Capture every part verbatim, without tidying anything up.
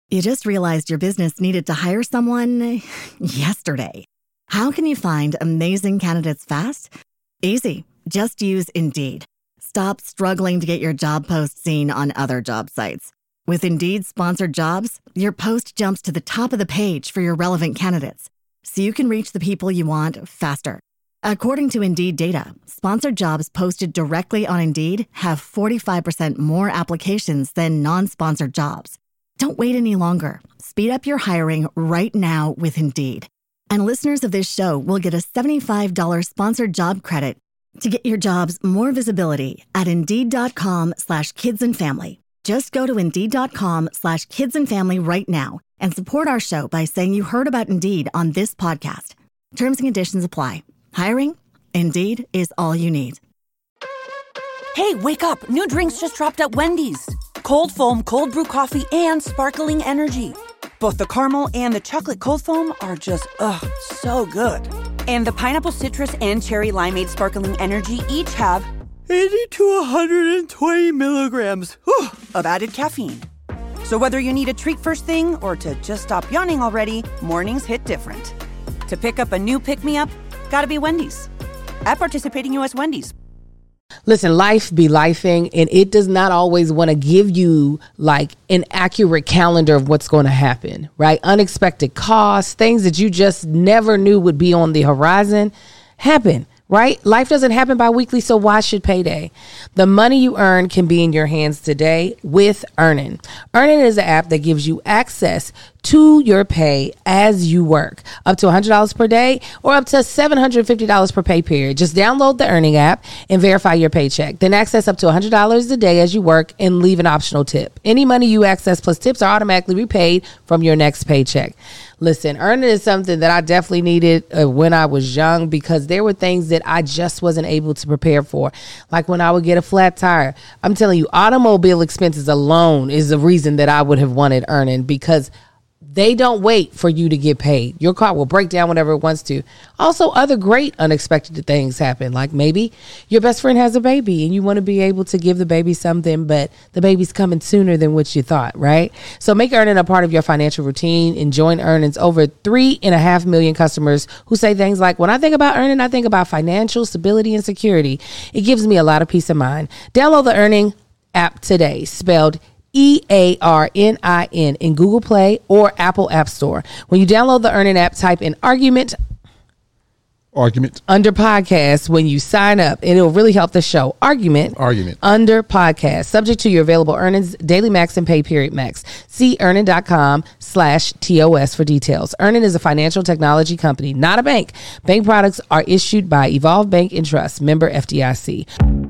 You just realized your business needed to hire someone yesterday. How can you find amazing candidates fast? Easy. Just use Indeed. Stop struggling to get your job post seen on other job sites. With Indeed sponsored jobs, your post jumps to the top of the page for your relevant candidates, so you can reach the people you want faster. According to Indeed data, sponsored jobs posted directly on Indeed have forty-five percent more applications than non-sponsored jobs. Don't wait any longer. Speed up your hiring right now with Indeed. And listeners of this show will get a seventy-five dollars sponsored job credit to get your jobs more visibility at Indeed.com slash kids and family. Just go to Indeed.com slash kids and family right now and support our show by saying you heard about Indeed on this podcast. Terms and conditions apply. Hiring? Indeed is all you need. Hey, wake up. New drinks just dropped at Wendy's. Cold foam, cold brew coffee, and sparkling energy. Both the caramel and the chocolate cold foam are just, ugh, so good. And the pineapple citrus and cherry limeade sparkling energy each have eighty to one hundred twenty milligrams whew, of added caffeine. So whether you need a treat first thing or to just stop yawning already, mornings hit different. To pick up a new pick-me-up, gotta be Wendy's. At participating U S Wendy's. Listen, life be lifing, and it does not always want to give you like an accurate calendar of what's going to happen, right? Unexpected costs, things that you just never knew would be on the horizon happen. Right? Life doesn't happen bi-weekly, so why should payday? The money you earn can be in your hands today with Earnin. Earnin is an app that gives you access to your pay as you work, up to one hundred dollars per day or up to seven hundred fifty dollars per pay period. Just download the Earnin app and verify your paycheck. Then access up to one hundred dollars a day as you work and leave an optional tip. Any money you access plus tips are automatically repaid from your next paycheck. Listen, Earnin is something that I definitely needed uh, when I was young, because there were things that I just wasn't able to prepare for. Like when I would get a flat tire. I'm telling you, automobile expenses alone is the reason that I would have wanted Earnin, because they don't wait for you to get paid. Your car will break down whenever it wants to. Also, other great unexpected things happen. Like maybe your best friend has a baby and you want to be able to give the baby something, but the baby's coming sooner than what you thought, right? So make Earnin a part of your financial routine and join Earnin's over three and a half million customers who say things like, when I think about Earnin, I think about financial stability and security. It gives me a lot of peace of mind. Download the Earnin app today, spelled E A R N I N in Google Play or Apple App Store. When you download the Earnin app, type in argument Argument under podcast when you sign up, and it'll really help the show. Argument Argument under podcast. Subject to your available earnings, daily max and pay period max. See earnin.com slash TOS for details. Earnin is a financial technology company, not a bank. Bank products are issued by Evolve Bank and Trust, member F D I C.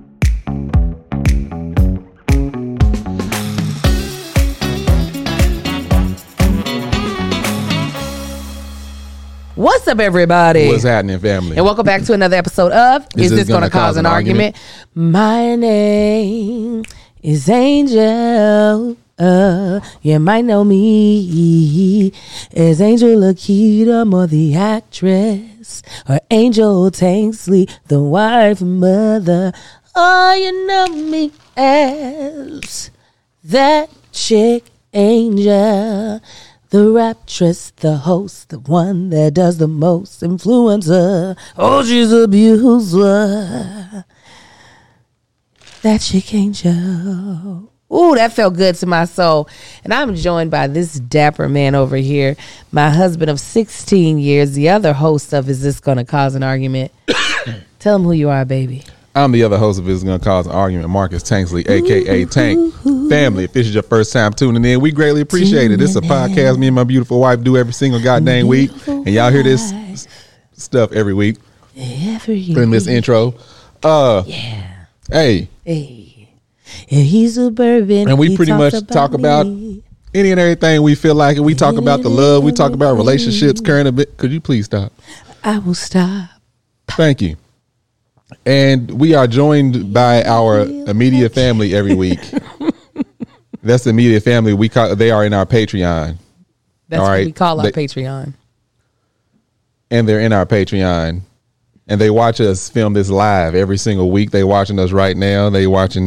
What's up, everybody? What's happening, family? And welcome back to another episode of Is, is This, this Gonna, Gonna Cause, cause an, an argument? argument? My name is Angel. Uh, you might know me as Angel Akita, more the actress, or Angel Tanksley, the wife and mother. Oh, you know me as that chick Angel. The raptress, the host, the one that does the most, influencer. Oh, she's a abuser. That chick Angel. Ooh, that felt good to my soul. And I'm joined by this dapper man over here, my husband of sixteen years, the other host of Is This Gonna Cause an Argument? Tell him who you are, baby. I'm the other host of Is This Gonna Cause an Argument, Marcus Tanksley, a k a. Tank. Family, if this is your first time tuning in, we greatly appreciate it. This is a podcast me and my beautiful wife do every single goddamn week. And y'all hear this s- stuff every week. Every week. In this intro. Uh, yeah. Hey. Hey. And he's suburban. And we he pretty much about talk me. about any and everything we feel like. And we talk about the love. We talk about relationships, current event. Could you please stop? I will stop. Thank you. And we are joined by our immediate family every week. That's the immediate family. We call, they are in our Patreon. That's All what right? we call our they, Patreon. And they're in our Patreon. And they watch us film this live every single week. They watching us right now. They watching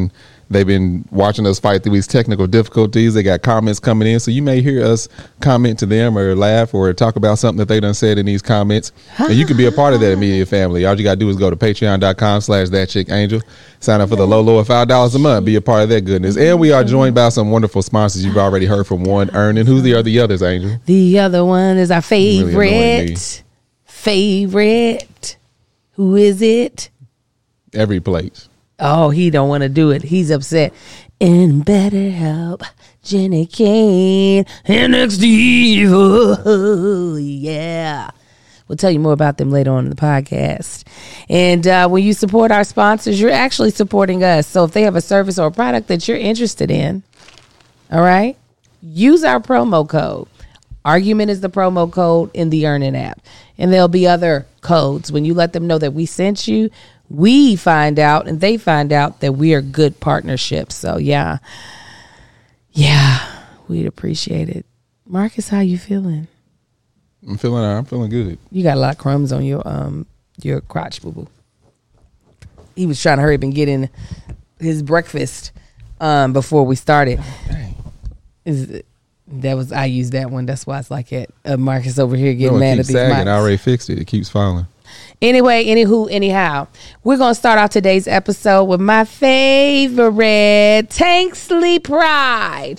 They've been watching us fight through these technical difficulties. They got comments coming in. So you may hear us comment to them or laugh or talk about something that they done said in these comments. And you can be a part of that immediate family. All you got to do is go to patreon.com slash that chick angel. Sign up for the low, low of five dollars a month. Be a part of that goodness. And we are joined by some wonderful sponsors. You've already heard from one, Earning. Who's the, are the others, Angel? The other one is our favorite. Really favorite. Who is it? Every place. Oh, he don't want to do it. He's upset. In BetterHelp, Jenny Kane, and X D. Oh, yeah. We'll tell you more about them later on in the podcast. And uh, when you support our sponsors, you're actually supporting us. So if they have a service or a product that you're interested in, all right, use our promo code. Argument is the promo code in the Earnin app. And there'll be other codes. When you let them know that we sent you, we find out and they find out that we are good partnerships. So, yeah. Yeah, we'd appreciate it. Marcus, how you feeling? I'm feeling I'm feeling good. You got a lot of crumbs on your um your crotch, boo-boo. He was trying to hurry up and get in his breakfast um before we started. Dang. Is it, that was I used that one. That's why it's like it. Uh, Marcus over here getting no, mad at these mics. I already fixed it. It keeps falling. Anyway, anywho, anyhow, we're gonna start off today's episode with my favorite, Tank Sleep Pride.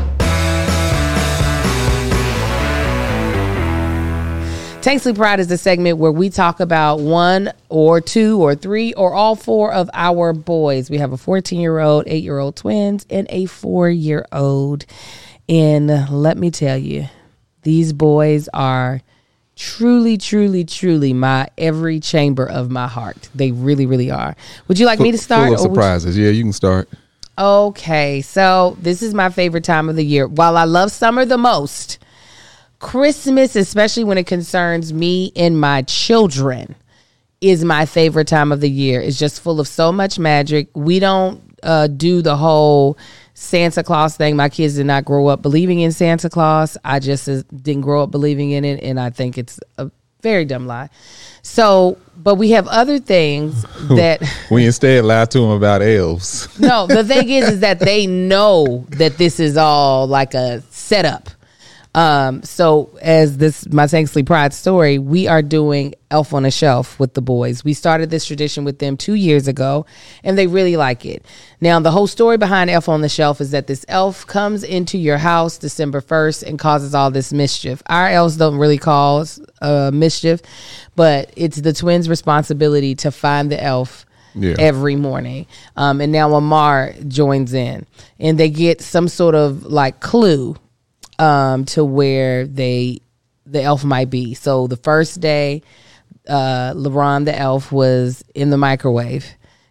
Tank Sleep Pride is the segment where we talk about one or two or three or all four of our boys. We have a fourteen-year-old, eight-year-old twins, and a four-year-old. And let me tell you, these boys are truly, truly, truly my every chamber of my heart. They really, really are. Would you like full, me to start? Full of surprises. You- yeah, you can start. Okay, so this is my favorite time of the year. While I love summer the most, Christmas, especially when it concerns me and my children, is my favorite time of the year. It's just full of so much magic. We don't uh, do the whole Santa Claus thing. My kids did not grow up believing in Santa Claus. I just uh, didn't grow up believing in it, and I think it's a very dumb lie. So, but we have other things that we instead lie to them about elves. No, the thing is, is that they know that this is all like a setup. Um, so as this, my Tank Sleep Pride story, we are doing Elf on a Shelf with the boys. We started this tradition with them two years ago and they really like it. Now, the whole story behind Elf on the Shelf is that this elf comes into your house December first and causes all this mischief. Our elves don't really cause uh, mischief, but it's the twins' responsibility to find the elf Yeah. every morning. Um, and now Amar joins in and they get some sort of like clue Um, to where they the elf might be. So the first day, uh, LeBron the elf was in the microwave.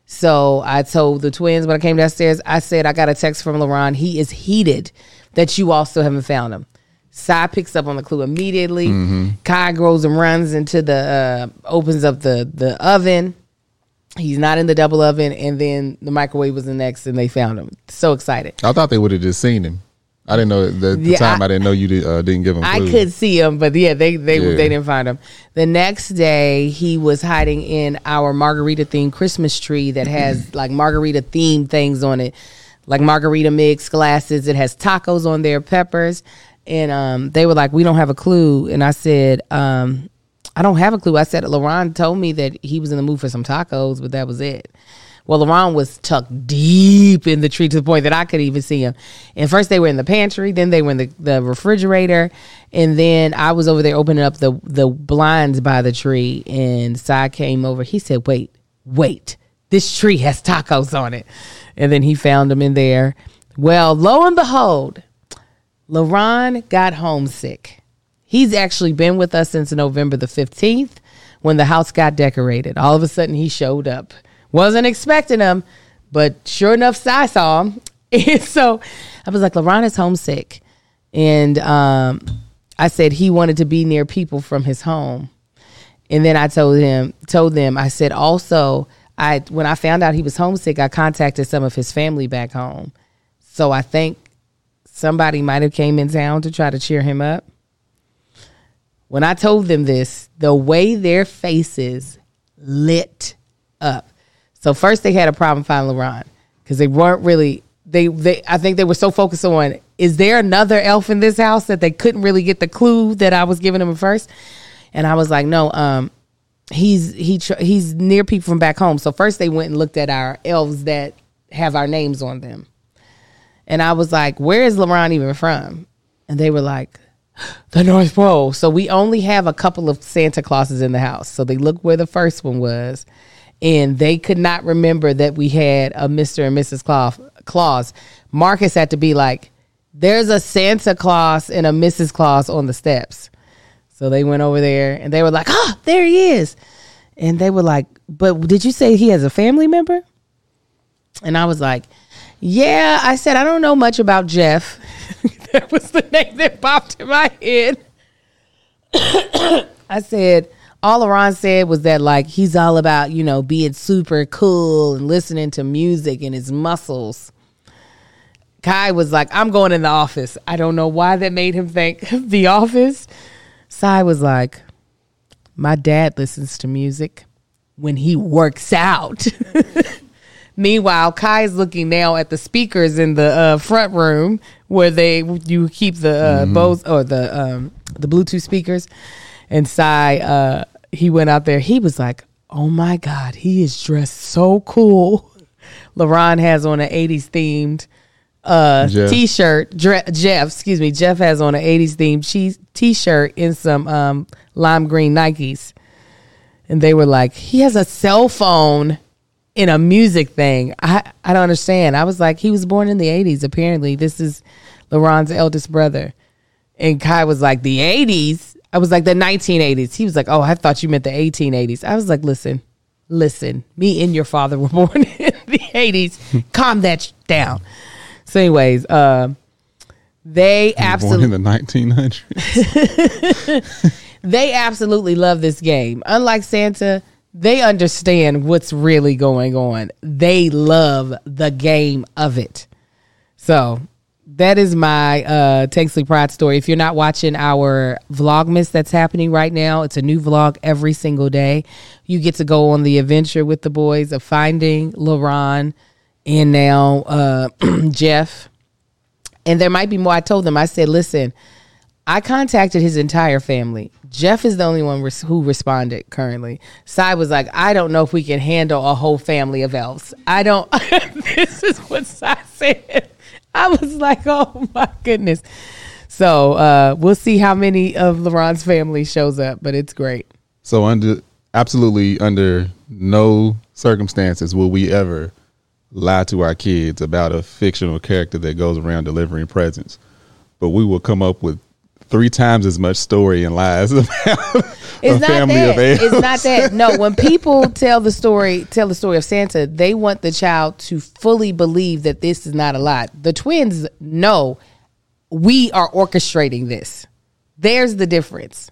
So I told the twins when I came downstairs, I said, I got a text from LeBron. He is heated that you all still haven't found him. Sai picks up on the clue immediately. Mm-hmm. Kai goes and runs into the, uh, opens up the, the oven. He's not in the double oven. And then the microwave was the next and they found him. So excited. I thought they would have just seen him. I didn't know the, the yeah, time. I, I didn't know you did, uh, didn't give him clues. I could see him, but yeah, they they Yeah. they didn't find him. The next day, he was hiding in our margarita themed Christmas tree that has like margarita themed things on it, like margarita mix glasses. It has tacos on there, peppers, and um, they were like, "We don't have a clue." And I said, um, "I don't have a clue." I said, "LaRon told me that he was in the mood for some tacos, but that was it." Well, LaRon was tucked deep in the tree to the point that I could even see him. And first they were in the pantry, then they were in the, the refrigerator, and then I was over there opening up the, the blinds by the tree, and Sai came over. He said, wait, wait, this tree has tacos on it. And then he found them in there. Well, lo and behold, LaRon got homesick. He's actually been with us since November the fifteenth when the house got decorated. All of a sudden, he showed up. Wasn't expecting him, but sure enough, I saw him. And so I was like, LaRon is homesick. And um, I said he wanted to be near people from his home. And then I told him, told them, I said, also, I when I found out he was homesick, I contacted some of his family back home. So I think somebody might have came in town to try to cheer him up. When I told them this, the way their faces lit up. So first they had a problem finding LaRon because they weren't really. They, they, I think they were so focused on, is there another elf in this house, that they couldn't really get the clue that I was giving them at first. And I was like, no, um, he's he tr- he's near people from back home. So first they went and looked at our elves that have our names on them. And I was like, where is LaRon even from? And they were like, the North Pole. So we only have a couple of Santa Clauses in the house. So they looked where the first one was. And they could not remember that we had a Mister and Missus Claus. Claus. Marcus had to be like, there's a Santa Claus and a Missus Claus on the steps. So they went over there and they were like, oh, there he is. And they were like, but did you say he has a family member? And I was like, yeah. I said, I don't know much about Jeff. That was the name that popped in my head. I said, all LaRon said was that, like, he's all about, you know, being super cool and listening to music and his muscles. Kai was like, I'm going in the office. I don't know why that made him think the office. Sai was like, my dad listens to music when he works out. Meanwhile, Kai's looking now at the speakers in the uh, front room where they you keep the uh, mm-hmm. Bose or the um, the Bluetooth speakers. And Sai, uh, he went out there. He was like, oh, my God, he is dressed so cool. LaRon has on an eighties themed uh, Jeff. T-shirt. Dre- Jeff, excuse me. Jeff has on an eighties themed cheese T-shirt in some um, lime green Nikes. And they were like, he has a cell phone in a music thing. I, I don't understand. I was like, he was born in the eighties, apparently. This is LaRon's eldest brother. And Kai was like, the eighties? I was like, the nineteen eighties. He was like, oh, I thought you meant the eighteen eighties. I was like, listen, listen, me and your father were born in the eighties. Calm that sh- down. So anyways, uh, they absolutely. Born in the nineteen hundreds. They absolutely love this game. Unlike Santa, they understand what's really going on. They love the game of it. So that is my uh, Tanksley Pride story. If you're not watching our Vlogmas that's happening right now, it's a new vlog every single day. You get to go on the adventure with the boys of finding LaRon and now uh, Jeff. And there might be more. I told them, I said, listen, I contacted his entire family. Jeff is the only one res- who responded currently. Sai was like, I don't know if we can handle a whole family of elves. I don't. This is what Sai said. I was like, oh, my goodness. So uh, we'll see how many of LaRon's family shows up, but it's great. So under absolutely under no circumstances will we ever lie to our kids about a fictional character that goes around delivering presents. But we will come up with three times as much story and lies about it's a not family that. of elves. It's not that. No, when people tell the story, tell the story of Santa, they want the child to fully believe that this is not a lie. The twins know we are orchestrating this. There's the difference.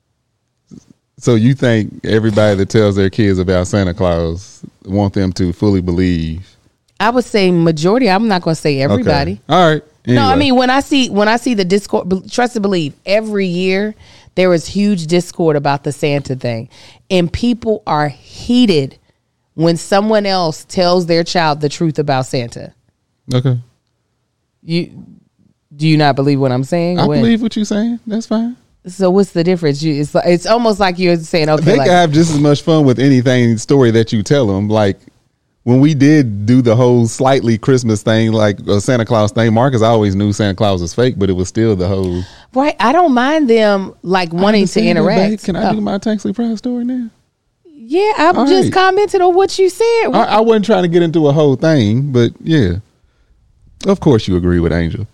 So you think everybody that tells their kids about Santa Claus want them to fully believe? I would say majority. I'm not going to say everybody. Okay. All right. Anyway. No, I mean, when I see when I see the discord, trust and believe, every year there is huge discord about the Santa thing. And people are heated when someone else tells their child the truth about Santa. Okay. You do you not believe what I'm saying? I when, believe what you're saying. That's fine. So what's the difference? You, it's it's almost like you're saying, okay, they like, can have just as much fun with anything story that you tell them. Like when we did do the whole slightly Christmas thing, like a Santa Claus thing, Marcus always knew Santa Claus was fake, but it was still the whole. Right. I don't mind them like wanting to interact. Can I oh. do my Tanksley Pride story now? Yeah, I All just right. commented on what you said. I, I wasn't trying to get into a whole thing, but yeah. Of course you agree with Angel.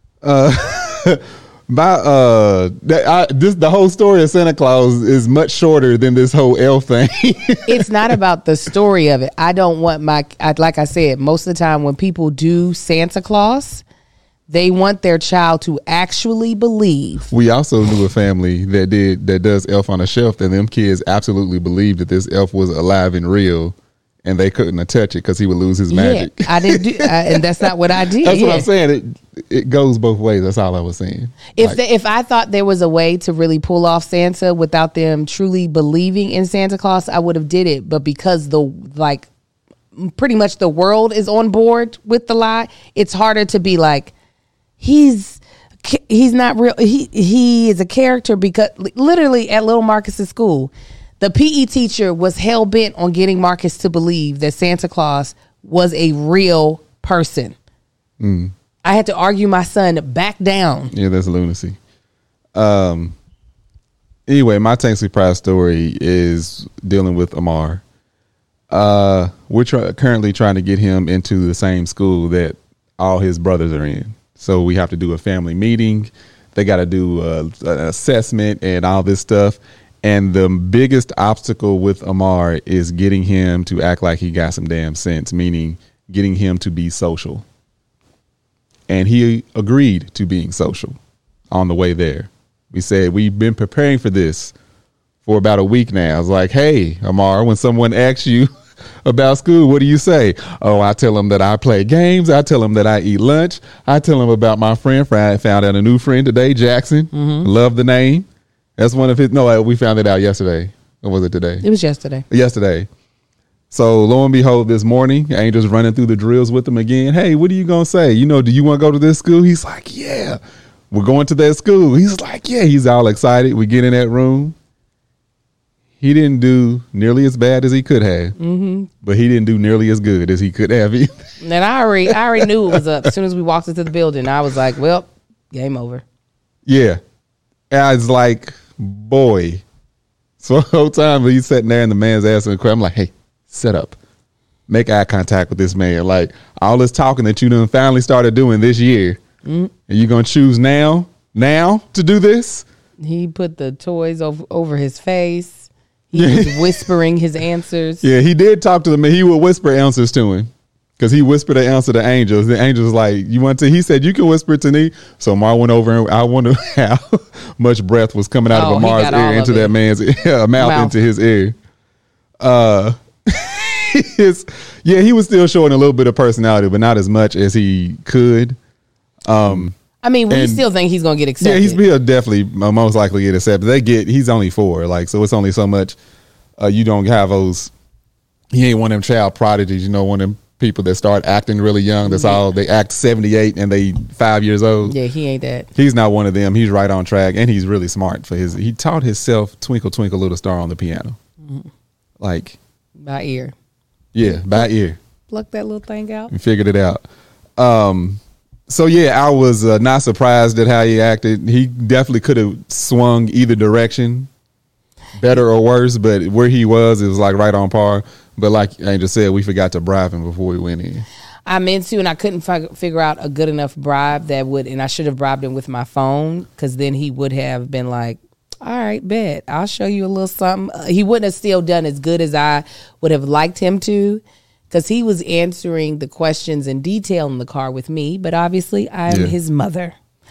Uh My uh, that, I, this the whole story of Santa Claus is much shorter than this whole elf thing. It's not about the story of it. I don't want my, I, like I said, most of the time when people do Santa Claus, they want their child to actually believe. We also knew a family that did that does Elf on a Shelf, and them kids absolutely believed that this elf was alive and real, and they couldn't touch it because he would lose his magic. Yeah, I didn't do, I, and that's not what I did. That's yeah. what I'm saying. It it goes both ways. That's all I was saying. If like, they, if I thought there was a way to really pull off Santa without them truly believing in Santa Claus, I would have did it. But because the like pretty much the world is on board with the lie, it's harder to be like, he's he's not real. He he is a character, because literally at little Marcus's school, the P E teacher was hell bent on getting Marcus to believe that Santa Claus was a real person. Mm. I had to argue my son back down. Yeah, that's lunacy. Um. Anyway, my Tank Surprise story is dealing with Amar. Uh, we're try- currently trying to get him into the same school that all his brothers are in. So we have to do a family meeting. They got to do a, an assessment and all this stuff. And the biggest obstacle with Amar is getting him to act like he got some damn sense, meaning getting him to be social. And he agreed to being social on the way there. We said, we've been preparing for this for about a week now. I was like, hey, Amar, when someone asks you about school, what do you say? Oh, I tell them that I play games. I tell them that I eat lunch. I tell them about my friend. I found out a new friend today, Jackson. Mm-hmm. Love the name. That's one of his. No, we found it out yesterday. Or was it today? It was yesterday. Yesterday. So lo and behold, this morning, Angel's running through the drills with him again. Hey, what are you going to say? You know, do you want to go to this school? He's like, yeah, we're going to that school. He's like, yeah, he's all excited. We get in that room. He didn't do nearly as bad as he could have, mm-hmm. but he didn't do nearly as good as he could have either. And I already, I already knew it was up. As soon as we walked into the building, I was like, well, game over. Yeah. And I was like, boy. So the whole time he's sitting there and the man's asking a question, I'm like, hey, set up. Make eye contact with this man. Like, all this talking that you done finally started doing this year, mm-hmm. and you going to choose now, now to do this? He put the toys over, over his face. He was whispering his answers. Yeah, he did talk to them, and he would whisper answers to him because he whispered an answer to Angel. The Angel's like, you want to? He said, you can whisper it to me. So Mar went over, and I wonder how much breath was coming out oh, of Amar's ear into that man's ear, mouth, mouth into his ear. Uh, his, yeah, he was still showing a little bit of personality, but not as much as he could. Um, I mean, we and, still think he's going to get accepted. Yeah, he's he'll definitely uh, most likely get accepted. They get, he's only four, like, so it's only so much. Uh, you don't have those, he ain't one of them child prodigies, you know, one of them people that start acting really young. That's yeah. all, they act seventy-eight and they five years old. Yeah, he ain't that. He's not one of them. He's right on track, and he's really smart for his, he taught himself Twinkle, Twinkle, Little Star on the piano. Mm-hmm. Like. By ear. Yeah, by ear. Pluck that little thing out. And figured it out. Um, So, yeah, I was uh, not surprised at how he acted. He definitely could have swung either direction, better or worse, but where he was, it was like right on par. But like Angel said, we forgot to bribe him before we went in. I meant to, and I couldn't f- figure out a good enough bribe that would, and I should have bribed him with my phone, because then he would have been like, all right, bet, I'll show you a little something. Uh, he wouldn't have still done as good as I would have liked him to. Because he was answering the questions in detail in the car with me, but obviously I'm yeah. his mother.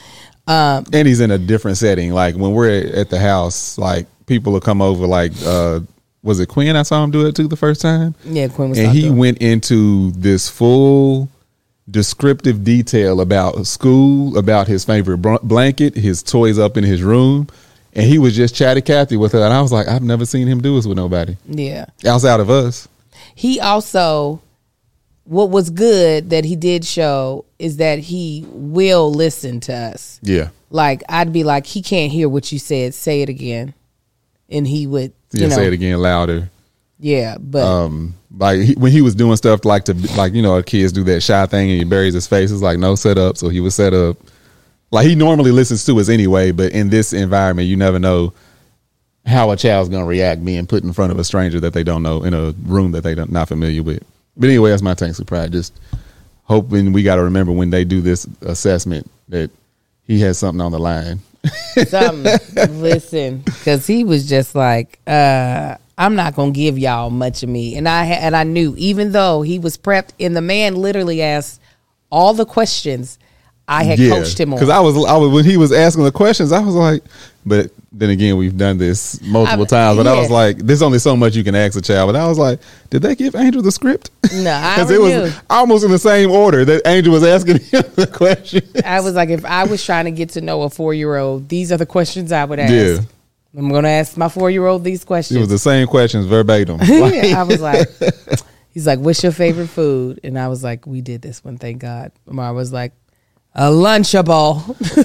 Um, and he's in a different setting. Like when we're at the house, like people will come over. Like, uh, was it Quinn? I saw him do it too the first time. Yeah, Quinn was. And he went into this full descriptive detail about school, about his favorite br- blanket, his toys up in his room, and he was just chatty Cathy with her. And I was like, I've never seen him do this with nobody. Yeah, outside of us. He also, what was good that he did show is that he will listen to us. Yeah. Like, I'd be like, he can't hear what you said. Say it again. And he would, you yeah, know. say it again louder. Yeah, but. Um, like, he, when he was doing stuff like, to like, you know, kids do that shy thing and he buries his face. It's like, no, set up. So he was set up. Like, he normally listens to us anyway, but in this environment, you never know how a child's going to react being put in front of a stranger that they don't know in a room that they're not familiar with. But anyway, that's my Tank Surprise. Just hoping we got to remember when they do this assessment that he has something on the line. Something. Listen, because he was just like, uh, I'm not going to give y'all much of me. And I, and I knew, even though he was prepped, and the man literally asked all the questions I had yeah, coached him on. Because I was, I was, when he was asking the questions, I was like, but then again, we've done this multiple I, times. But yeah. I was like, there's only so much you can ask a child. But I was like, did they give Angel the script? No, I because it was knew. almost in the same order that Angel was asking him the question. I was like, if I was trying to get to know a four year old, these are the questions I would ask. Yeah. I'm going to ask my four year old these questions. It was the same questions verbatim. Yeah, I was like, He's like, what's your favorite food? And I was like, we did this one, thank God. Amar was like, a Lunchable.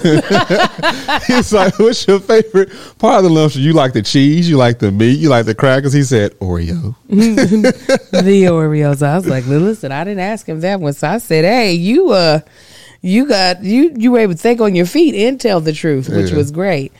He's like, what's your favorite part of the lunch? You like the cheese, you like the meat, you like the crackers. He said, Oreo. The Oreos. I was like, listen, I didn't ask him that one. So I said, hey, you uh you got you you were able to think on your feet and tell the truth, which Yeah. was great.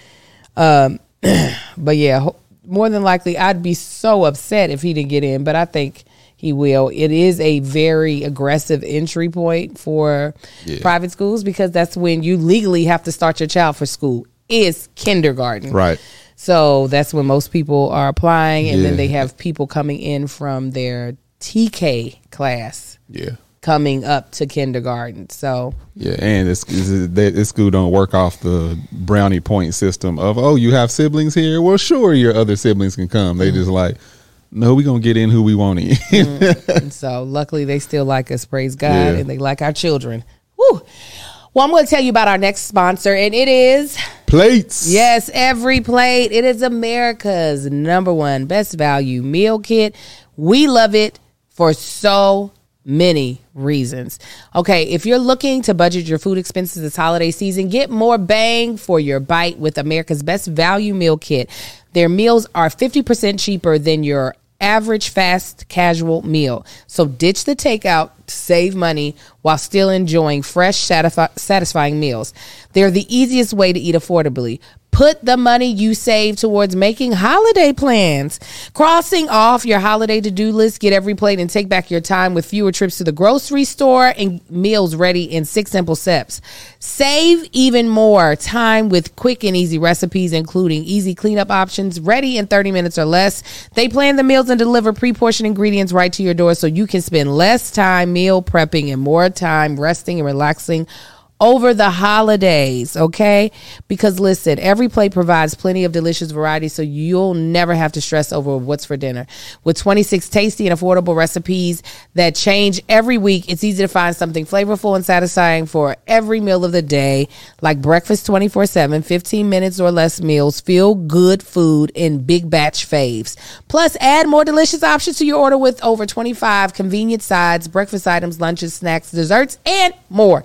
Um but yeah, ho- more than likely I'd be so upset if he didn't get in, but I think he will. It is a very aggressive entry point for Yeah. private schools because that's when you legally have to start your child for school is kindergarten. Right. So that's when most people are applying, and Yeah. then they have people coming in from their T K class Yeah. coming up to kindergarten. So Yeah, and this, this school don't work off the brownie point system of, oh, you have siblings here? Well, sure, your other siblings can come. They just like, no, we going to get in who we want in. And so luckily they still like us, praise God, Yeah. and they like our children. Woo. Well, I'm going to tell you about our next sponsor, and it is, Plates. yes, Every Plate. It is America's number one best value meal kit. We love it for so many reasons. Okay, if you're looking to budget your food expenses this holiday season, get more bang for your bite with America's best value meal kit. Their meals are fifty percent cheaper than your average fast casual meal. So ditch the takeout to save money while still enjoying fresh, satisfi- satisfying meals. They're the easiest way to eat affordably. Put the money you save towards making holiday plans. Crossing off your holiday to-do list, get Every Plate and take back your time with fewer trips to the grocery store and meals ready in six simple steps. Save even more time with quick and easy recipes, including easy cleanup options, ready in thirty minutes or less. They plan the meals and deliver pre-portioned ingredients right to your door so you can spend less time meal prepping and more time resting and relaxing over the holidays, okay? Because listen, Every Plate provides plenty of delicious variety so you'll never have to stress over what's for dinner. With twenty-six tasty and affordable recipes that change every week, it's easy to find something flavorful and satisfying for every meal of the day, like breakfast twenty-four seven, fifteen minutes or less meals, feel good food, and big batch faves. Plus, add more delicious options to your order with over twenty-five convenient sides, breakfast items, lunches, snacks, desserts, and more.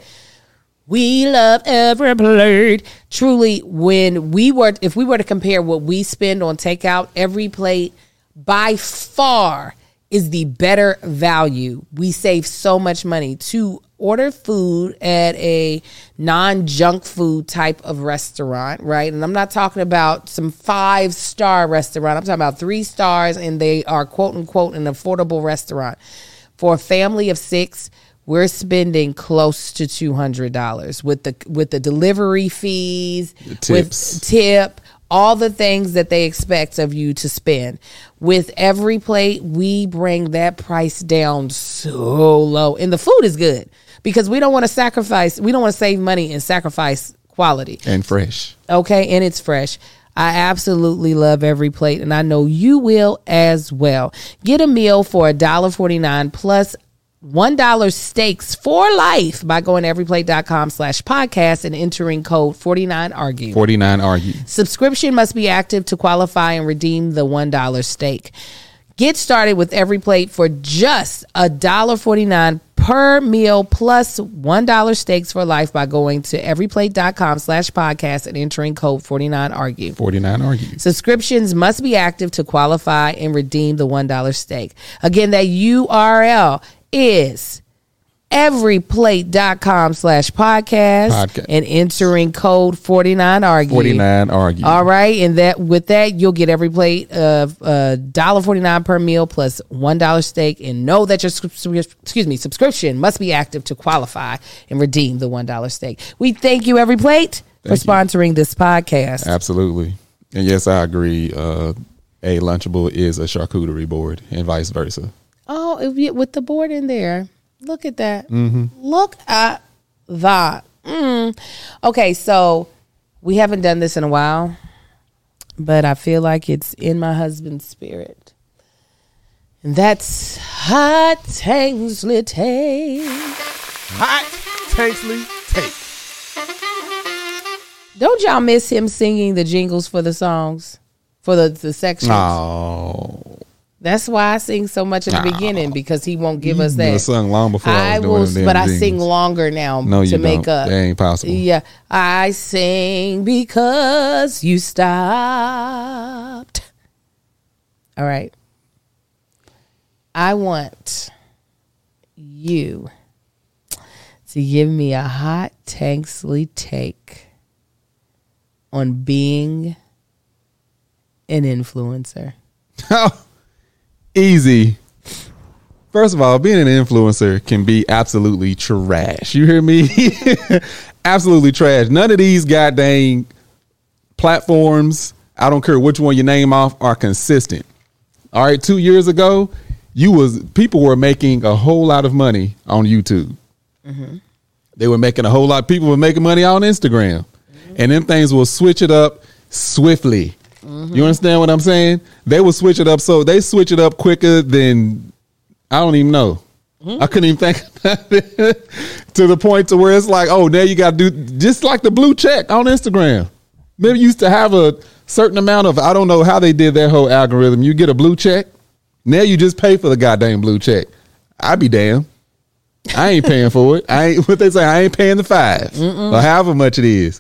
We love Every Plate. Truly, when we were, if we were to compare what we spend on takeout, Every Plate by far is the better value. We save so much money to order food at a non-junk food type of restaurant, right? And I'm not talking about some five-star restaurant. I'm talking about three stars, and they are quote-unquote an affordable restaurant. For a family of six, we're spending close to two hundred dollars with the with the delivery fees, tips. with tip, all the things that they expect of you to spend. With Every Plate, we bring that price down so low. And the food is good because we don't want to sacrifice, we don't want to save money and sacrifice quality. And fresh. Okay, and it's fresh. I absolutely love Every Plate, and I know you will as well. Get a meal for one dollar and forty-nine cents plus one dollar steaks for life by going to everyplate.com slash podcast and entering code forty-nine argue. forty-nine argue. Subscription must be active to qualify and redeem the one dollar steak. Get started with Every Plate for just one dollar and forty-nine cents per meal plus one dollar steaks for life by going to everyplate.com slash podcast and entering code forty-nine argue. forty-nine argue. Subscriptions must be active to qualify and redeem the one dollar steak. Again, that U R L is everyplate.com slash podcast Podcast. and entering code forty-nine argue. forty-nine argue. All right, and that with that you'll get Every Plate of uh, one dollar and forty-nine cents per meal plus one dollar steak, and know that your excuse me subscription must be active to qualify and redeem the one dollar steak. We thank you, Every Plate, for Thank you. sponsoring this podcast. Absolutely. And yes, I agree. Uh, a Lunchable is a charcuterie board and vice versa. Oh, if you, with the board in there. Look at that. Mm-hmm. Look at that. Mm. Okay, so we haven't done this in a while, but I feel like it's in my husband's spirit. And that's Hot Tanksley Take. Hot Tanksley Take. Don't y'all miss him singing the jingles for the songs? For the, the sections? Oh. That's why I sing so much in the beginning, because he won't give us that. I sung long before I, I was doing will, them but I jeans. sing longer now No, you to make don't. up. That ain't possible. Yeah, I sing because you stopped. All right. I want you to give me a hot Tanksley take on being an influencer. Easy. First of all, being an influencer can be absolutely trash. You hear me? Absolutely trash. None of these goddamn platforms, I don't care which one you name off, are consistent. All right, two years ago, you was people were making a whole lot of money on YouTube. Mm-hmm. They were making a whole lot. People were making money on Instagram, mm-hmm. and them things will switch it up swiftly. Mm-hmm. You understand what I'm saying? They will switch it up. So they switch it up quicker than I don't even know. Mm-hmm. I couldn't even think about it to the point to where it's like, oh, now you got to do just like the blue check on Instagram. Maybe used to have a certain amount of, I don't know how they did their whole algorithm. You get a blue check. Now you just pay for the goddamn blue check. I be damn. I ain't paying for it. I ain't what they say. I ain't paying the five Mm-mm. or however much it is.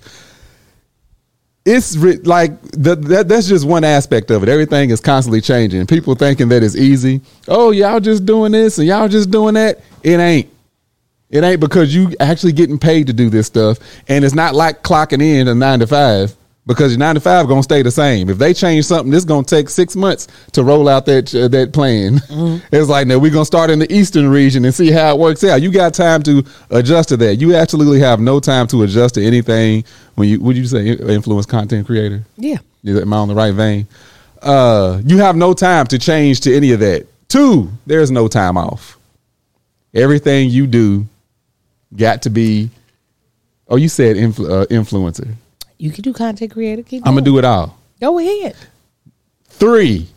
It's re- like the, that. That's just one aspect of it. Everything is constantly changing. People thinking that it's easy. Oh, y'all just doing this and y'all just doing that. It ain't. It ain't, because you actually getting paid to do this stuff, and it's not like clocking in a nine to five. Because your nine to five gonna stay the same. If they change something, it's gonna take six months to roll out that uh, that plan. Mm-hmm. It's like, now we're gonna start in the eastern region and see how it works out. You got time to adjust to that. You absolutely have no time to adjust to anything when you. Would you say influence content creator? Yeah, am I on the right vein? Uh, you have no time to change to any of that. Two, there's no time off. Everything you do got to be. Oh, you said influ- uh, influencer. You can do content creator. Keep I'm going to do it all. Go ahead. Three,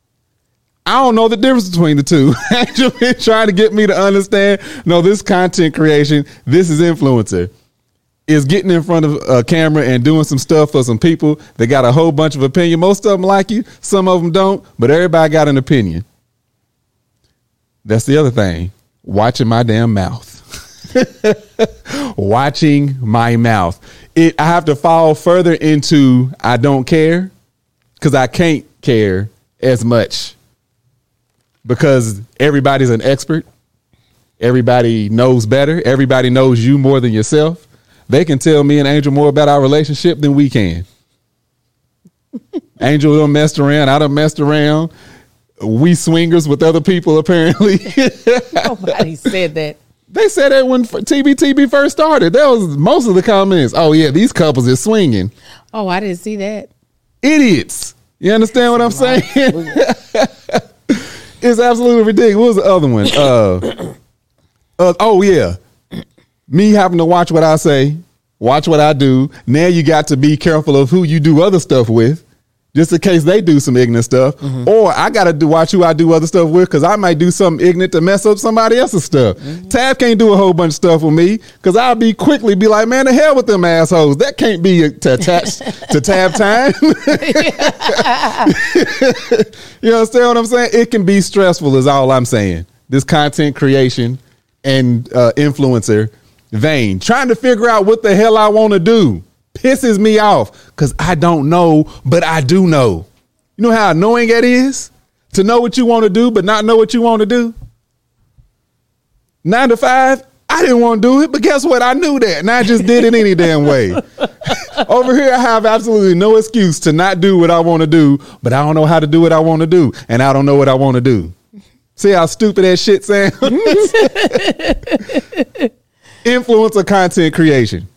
I don't know the difference between the two. Actually trying to get me to understand, no, this content creation, this is influencer. Is getting in front of a camera and doing some stuff for some people that got a whole bunch of opinion. Most of them like you. Some of them don't. But everybody got an opinion. That's the other thing. Watching my damn mouth. Watching my mouth. It, I have to fall further into I don't care, because I can't care as much, because everybody's an expert. Everybody knows better. Everybody knows you more than yourself. They can tell me and Angel more about our relationship than we can. Angel done messed around. I done messed around. We swingers with other people, apparently. Nobody said that. They said that when T B T B first started. That was most of the comments. Oh, yeah, these couples is swinging. Oh, I didn't see that. Idiots. You understand what I'm saying? It's absolutely ridiculous. What was the other one? Uh, uh, oh, yeah. Me having to watch what I say, watch what I do. Now you got to be careful of who you do other stuff with, just in case they do some ignorant stuff. Mm-hmm. Or I got to do watch who I do other stuff with, because I might do something ignorant to mess up somebody else's stuff. Mm-hmm. Tab can't do a whole bunch of stuff with me, because I'll be quickly be like, man, the hell with them assholes. That can't be attached to Tab time. You understand what I'm saying? It can be stressful is all I'm saying. This content creation and uh, influencer vein. Trying to figure out what the hell I want to do pisses me off, because I don't know, but I do know. You know how annoying that is? To know what you want to do, but not know what you want to do? Nine to five, I didn't want to do it, but guess what? I knew that, and I just did it any damn way. Over here, I have absolutely no excuse to not do what I want to do, but I don't know how to do what I want to do, and I don't know what I want to do. See how stupid that shit sounds? Influencer content creation.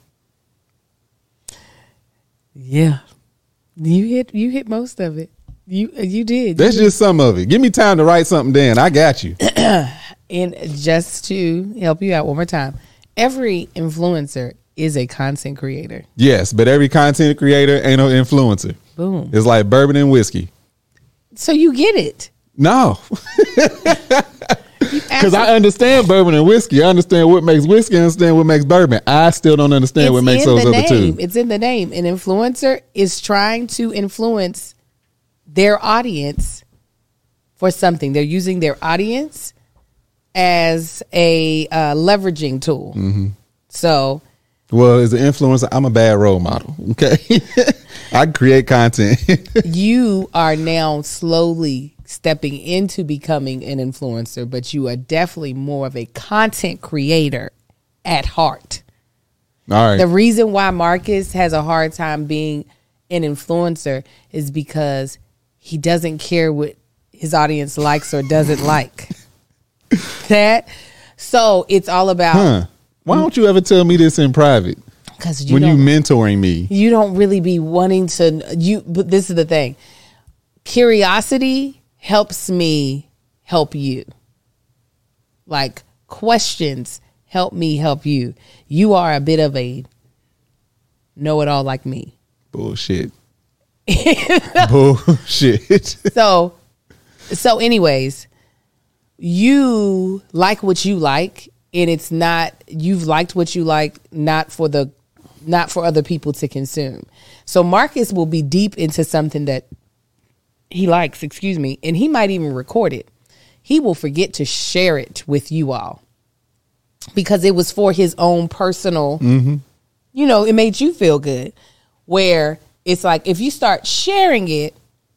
Yeah, you hit you hit most of it. You you did. That's you just did. Some of it. Give me time to write something down. I got you. And just to help you out one more time, every influencer is a content creator. Yes, but every content creator ain't no influencer. Boom. It's like bourbon and whiskey. So you get it. No. Because I understand bourbon and whiskey. I understand what makes whiskey. I understand what makes bourbon. I still don't understand it's what makes those other two. It's in the name. An influencer is trying to influence their audience for something. They're using their audience as a uh, leveraging tool. Mm-hmm. So, well, as an influencer, I'm a bad role model. Okay, I create content. You are now slowly stepping into becoming an influencer, but you are definitely more of a content creator at heart. All right. The reason why Marcus has a hard time being an influencer is because he doesn't care what his audience likes or doesn't like. That. So it's all about. Huh. Why don't you ever tell me this in private? Because you when you don't- mentoring me, you don't really be wanting to. You. But this is the thing. Curiosity helps me help you. Like questions help me help you. You are a bit of a know-it-all like me. bullshit. Bullshit. So, so anyways, you like what you like, and it's not, you've liked what you like, not for the, not for other people to consume. So Marcus will be deep into something that he likes, excuse me, and he might even record it. He will forget to share it with you all because it was for his own personal, mm-hmm. you know, it made you feel good. Where it's like, if you start sharing it,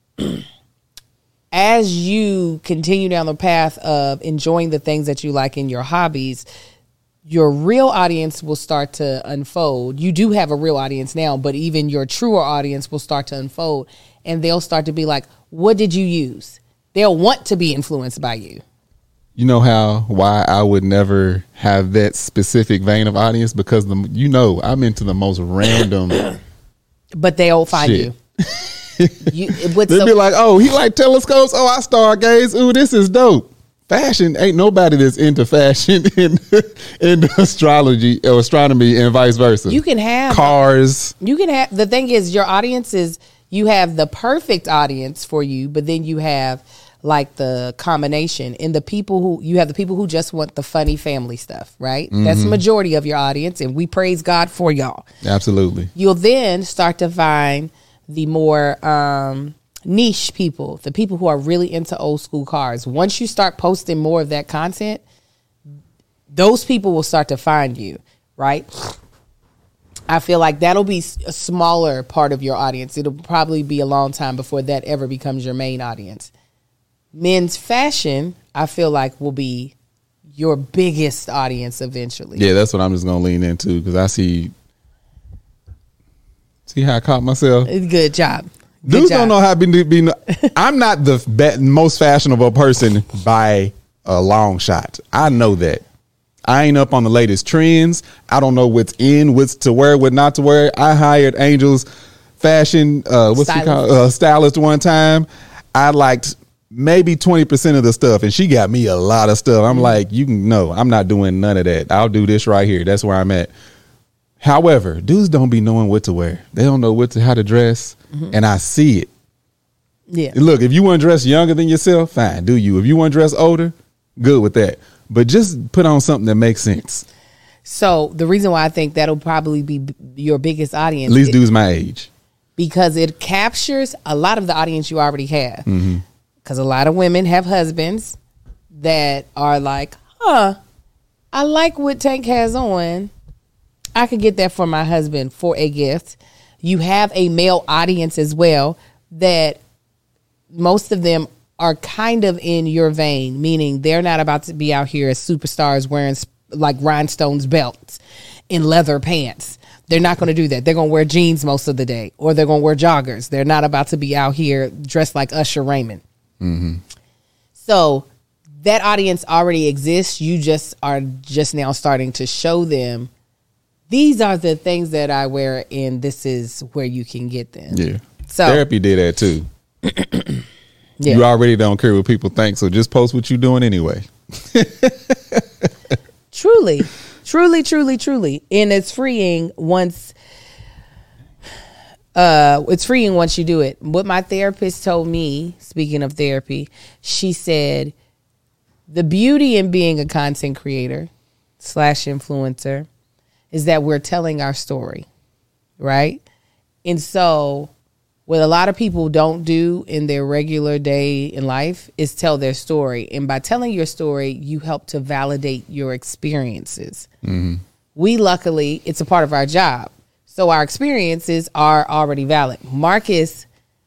as you continue down the path of enjoying the things that you like in your hobbies, your real audience will start to unfold. You do have a real audience now, but even your truer audience will start to unfold, and they'll start to be like, what did you use? They'll want to be influenced by you. You know how, why I would never have that specific vein of audience? Because, the you know, I'm into the most random But they'll find shit. you. you what's They'd so- be like, oh, he like telescopes? Oh, I stargaze. Ooh, this is dope. Fashion, ain't nobody that's into fashion in, in astrology or astronomy and vice versa. You can have cars. You can have, the thing is, your audience is, you have the perfect audience for you, but then you have like the combination, and the people who, you have the people who just want the funny family stuff, right? Mm-hmm. That's the majority of your audience, and we praise God for y'all. Absolutely. You'll then start to find the more um, niche people, the people who are really into old school cars. Once you start posting more of that content, those people will start to find you, right? I feel like that'll be a smaller part of your audience. It'll probably be a long time before that ever becomes your main audience. Men's fashion, I feel like, will be your biggest audience eventually. Yeah, that's what I'm just going to lean into, because I see, see how I caught myself? Good job. Good Dudes job. don't know how to be, be I'm not the be- most fashionable person by a long shot. I know that. I ain't up on the latest trends. I don't know what's in, what's to wear, what not to wear. I hired Angel's fashion, uh, what's Stylist. she called, uh, stylist one time. I liked maybe twenty percent of the stuff, and she got me a lot of stuff. I'm mm-hmm. like, you can, no, I'm not doing none of that. I'll do this right here. That's where I'm at. However, dudes don't be knowing what to wear. They don't know what to, how to dress, mm-hmm. and I see it. Yeah. Look, if you want to dress younger than yourself, fine, do you. If you want to dress older, good with that. But just put on something that makes sense. So the reason why I think that'll probably be b- your biggest audience, at least dudes my age, because it captures a lot of the audience you already have. Because mm-hmm. a lot of women have husbands that are like, huh, I like what Tank has on. I could get that for my husband for a gift. You have a male audience as well that most of them are kind of in your vein, meaning they're not about to be out here as superstars wearing like rhinestones belts in leather pants. They're not going to do that. They're going to wear jeans most of the day, or they're going to wear joggers. They're not about to be out here dressed like Usher Raymond. Mm-hmm. So that audience already exists. You just are just now starting to show them, these are the things that I wear, and this is where you can get them. Yeah. So therapy did that too. Yeah. You already don't care what people think, so just post what you're doing anyway. Truly, truly, truly, truly. And it's freeing once uh it's freeing once you do it. What my therapist told me, speaking of therapy, she said the beauty in being a content creator slash influencer is that we're telling our story, right? And so what a lot of people don't do in their regular day in life is tell their story. And by telling your story, you help to validate your experiences. Mm-hmm. We luckily, it's a part of our job. So our experiences are already valid. Marcus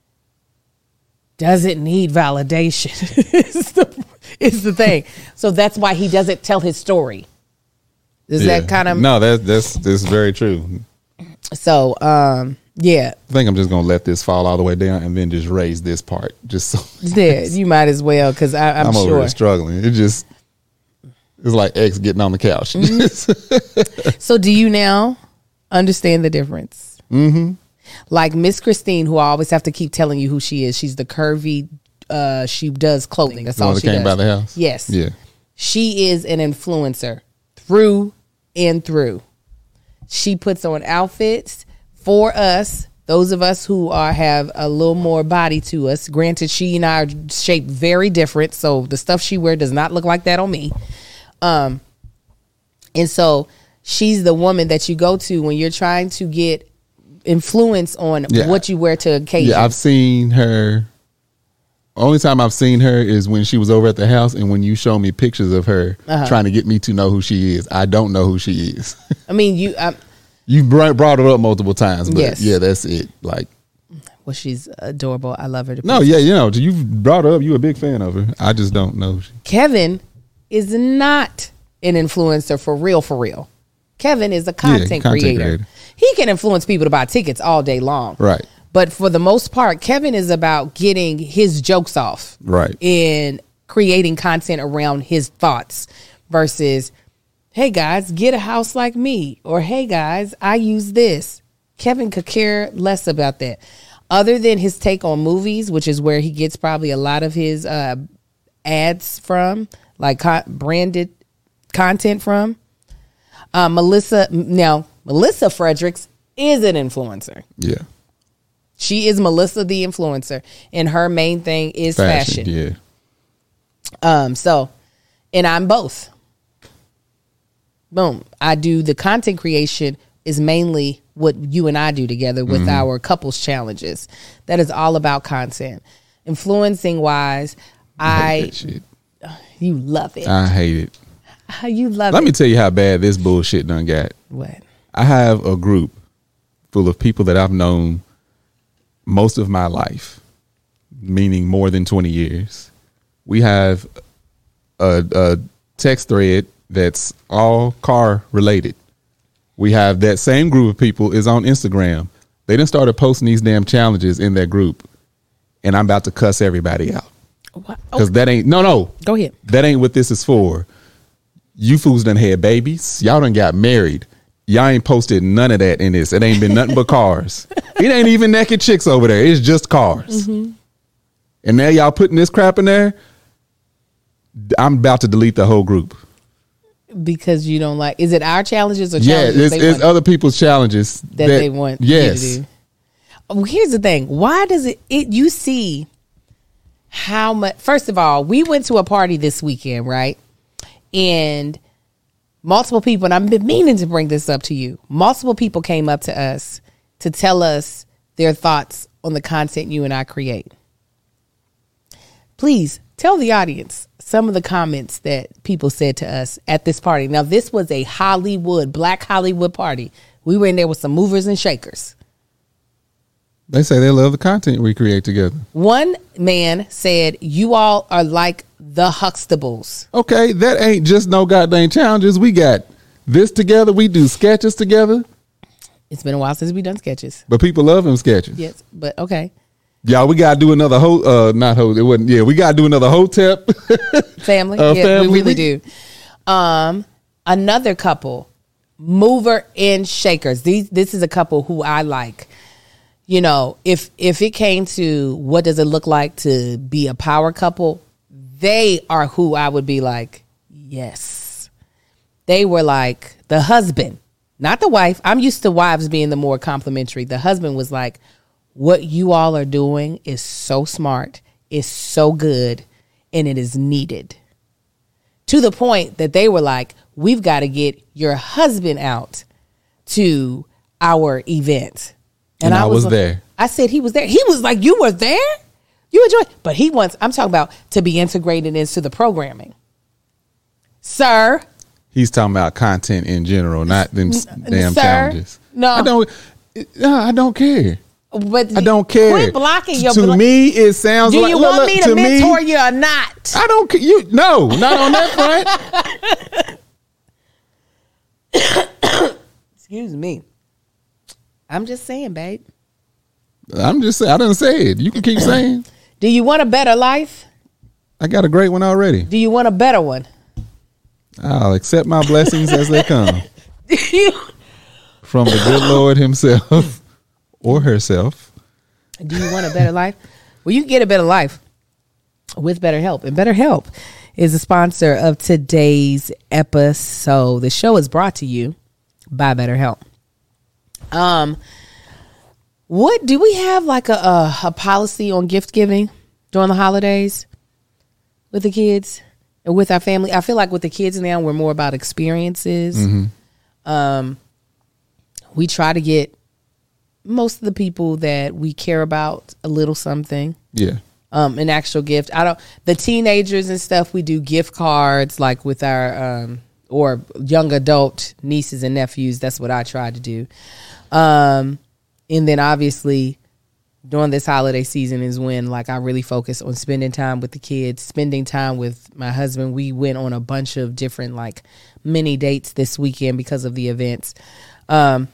doesn't need validation. it's, the, it's the thing. So that's why he doesn't tell his story. Is yeah. that kind of... No, that's, that's, that's very true. So, um... yeah, I think I'm just gonna let this fall all the way down and then just raise this part. Just so there, you might as well because I'm, I'm sure. over here struggling. It just it's like X getting on the couch. Mm-hmm. So, do you now understand the difference? Mm-hmm. Like Miss Christine, who I always have to keep telling you who she is. She's the curvy. Uh, she does clothing. That's the all one that she came does. by the house. Yes. Yeah. She is an influencer through and through. She puts on outfits for us, those of us who are have a little more body to us. Granted, she and I are shaped very different, so the stuff she wears does not look like that on me. Um, and so she's the woman that you go to when you're trying to get influence on Yeah. what you wear to occasion. Yeah, I've seen her. Only time I've seen her is when she was over at the house, and when you show me pictures of her Uh-huh. trying to get me to know who she is. I don't know who she is. I mean, you. Um, You brought brought it up multiple times, but Yes. yeah, that's it. Like, well, she's adorable. I love her. To no, pieces. yeah, you know, you've brought her up. You're a big fan of her. I just don't know. Kevin is not an influencer for real, for real. Kevin is a content, content creator. creator. He can influence people to buy tickets all day long. Right. But for the most part, Kevin is about getting his jokes off. Right. And creating content around his thoughts versus, hey guys, get a house like me. Or hey guys, I use this. Kevin could care less about that. Other than his take on movies, which is where he gets probably a lot of his uh, ads from, like co- branded content from. Uh, Melissa, now, Melissa Fredericks is an influencer. Yeah. She is Melissa the influencer, and her main thing is fashion. Fashion. Yeah. Um. So, and I'm both. Boom. I do the content creation is mainly what you and I do together with Mm-hmm. our couples challenges. That is all about content. Influencing wise, I hate I that shit. you love it. I hate it. How you love Let it. me tell you how bad this bullshit done got. What? I have a group full of people that I've known most of my life, meaning more than twenty years. We have a, a text thread that's all car related. We have that same group of people is on Instagram. They done started posting these damn challenges in their group, and I'm about to cuss everybody out What? because Oh, that ain't no no. go ahead. That ain't what this is for. You fools done had babies. Y'all done got married. Y'all ain't posted none of that in this. It ain't been nothing but cars. It ain't even naked chicks over there. It's just cars. Mm-hmm. And now y'all putting this crap in there. I'm about to delete the whole group. Because you don't like. Is it our challenges or Yeah, challenges it's, they it's want, other people's challenges that, they want Yes. you to do? Oh, here's the thing. Why does it? It you see how much? First of all, we went to a party this weekend, right? And multiple people, and I've been meaning to bring this up to you. Multiple people came up to us to tell us their thoughts on the content you and I create. Please tell the audience some of the comments that people said to us at this party. Now, this was a Hollywood, Black Hollywood party. We were in there with some movers and shakers. They say they love the content we create together. One man said, you all are like the Huxtables. Okay, that ain't just no goddamn challenges. We got this together. We do sketches together. It's been a while since we've done sketches. But people love them sketches. Yes, but okay. Y'all, we gotta do another ho uh not ho it wasn't yeah, we gotta do another hotep. Family. Uh, yeah, family. we really do. Um, another couple, mover and shakers. These this is a couple who I like. You know, if if it came to what does it look like to be a power couple, they are who I would be like, yes. They were like the husband, not the wife. I'm used to wives being the more complimentary. The husband was like, what you all are doing is so smart, is so good, and it is needed. To the point that they were like, we've got to get your husband out to our event. And, and I, I was, was there. I said he was there. He was like, you were there? You enjoyed? But he wants, I'm talking about to be integrated into the programming. Sir. He's talking about content in general, not them damn Sir, challenges. No. I don't, no, I don't care. But I don't care. Quit blocking your. To blo- me, it sounds Do like. you look, want look, me to, to mentor me, you or not? I don't. ca- You no, not on that front. Excuse me. I'm just saying, babe. I'm just saying. I didn't say it. You can keep saying. Do you want a better life? I got a great one already. Do you want a better one? I'll accept my blessings as they come Do you? from the good Lord Himself or herself. Do you want a better life? Well, you can get a better life with BetterHelp. And BetterHelp is a sponsor of today's episode. The show is brought to you by BetterHelp. Um, what do we have like a, a, a policy on gift giving during the holidays with the kids and with our family? I feel like with the kids now, we're more about experiences. Mm-hmm. Um, we try to get most of the people that we care about a little something. Yeah. Um, an actual gift. I don't, the teenagers and stuff, we do gift cards like with our, um, or young adult nieces and nephews. That's what I try to do. Um, and then obviously during this holiday season is when like I really focus on spending time with the kids, spending time with my husband. We went on a bunch of different like mini dates this weekend because of the events. Um,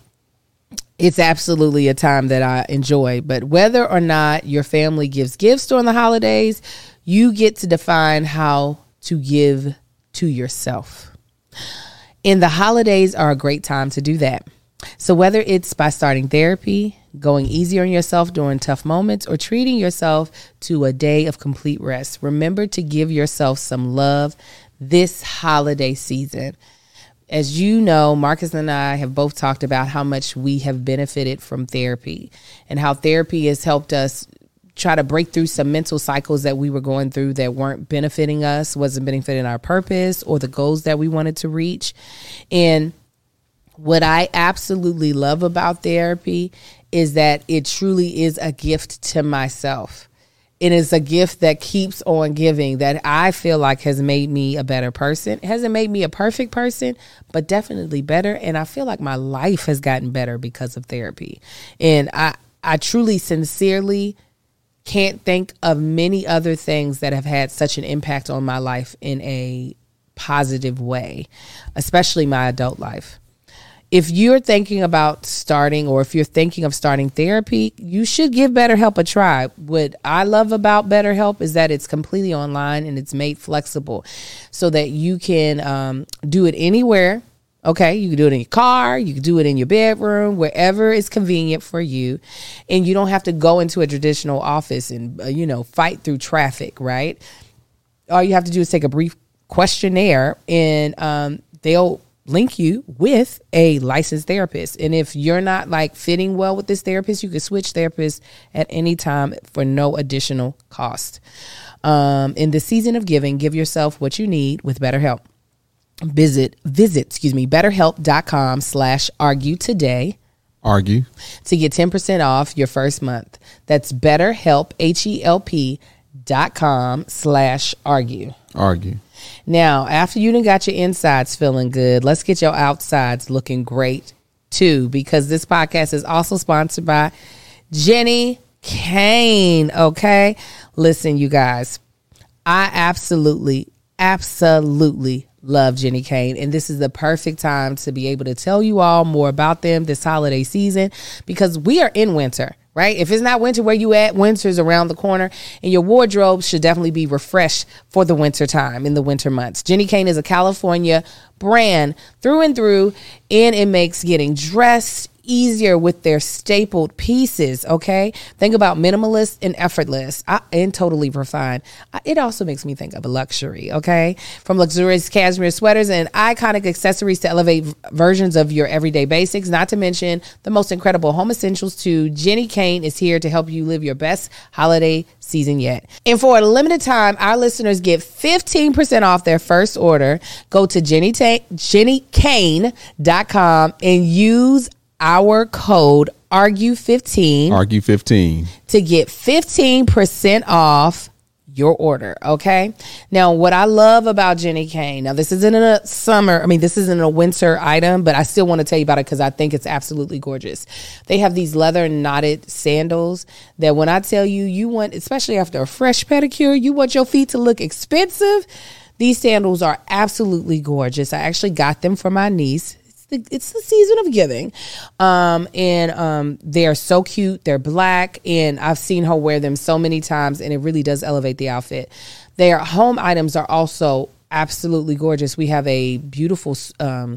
It's absolutely a time that I enjoy. But whether or not your family gives gifts during the holidays, you get to define how to give to yourself. And the holidays are a great time to do that. So whether it's by starting therapy, going easier on yourself during tough moments, or treating yourself to a day of complete rest, remember to give yourself some love this holiday season. As you know, Marcus and I have both talked about how much we have benefited from therapy and how therapy has helped us try to break through some mental cycles that we were going through that weren't benefiting us, wasn't benefiting our purpose or the goals that we wanted to reach. And what I absolutely love about therapy is that it truly is a gift to myself. It is a gift that keeps on giving, that I feel like has made me a better person. It hasn't made me a perfect person, but definitely better. And I feel like my life has gotten better because of therapy. And I, I truly, sincerely can't think of many other things that have had such an impact on my life in a positive way, especially my adult life. If you're thinking about starting, or if you're thinking of starting therapy, you should give BetterHelp a try. What I love about BetterHelp is that it's completely online and it's made flexible so that you can um, do it anywhere. Okay, you can do it in your car, you can do it in your bedroom, wherever is convenient for you. And you don't have to go into a traditional office and, uh, you know, fight through traffic, right? All you have to do is take a brief questionnaire and um, they'll link you with a licensed therapist. And if you're not like fitting well with this therapist, you can switch therapists at any time for no additional cost. Um, in the season of giving, give yourself what you need with BetterHelp. Visit, visit, excuse me, betterhelp.com slash argue today. Argue. To get ten percent off your first month. That's betterhelp, H-E-L-P dot com slash argue. Argue. Now, after you done got your insides feeling good, let's get your outsides looking great too, because this podcast is also sponsored by Jenni Kayne. Okay. Listen, you guys, I absolutely, absolutely love Jenni Kayne. And this is the perfect time to be able to tell you all more about them this holiday season, because we are in winter. Right? If it's not winter where you at, winter's around the corner, and your wardrobe should definitely be refreshed for the winter time, in the winter months. Jenni Kayne is a California brand through and through, and it makes getting dressed easier with their stapled pieces. Okay. Think about minimalist and effortless I, and totally refined. I, it also makes me think of a luxury. Okay. From luxurious cashmere sweaters and iconic accessories to elevate v- versions of your everyday basics, not to mention the most incredible home essentials too. Jenni Kayne is here to help you live your best holiday season yet. And for a limited time, our listeners get fifteen percent off their first order. Go to Jenni Kayne dot com and use our code argue fifteen. Argue fifteen. To get fifteen percent off your order, okay? Now, what I love about Jenni Kayne, now this isn't a summer, I mean, this isn't a winter item, but I still want to tell you about it because I think it's absolutely gorgeous. They have these leather knotted sandals that when I tell you, you want, especially after a fresh pedicure, you want your feet to look expensive. These sandals are absolutely gorgeous. I actually got them for my niece. It's the season of giving. Um, and um, they're so cute. They're black. And I've seen her wear them so many times. And it really does elevate the outfit. Their home items are also absolutely gorgeous. We have a beautiful um,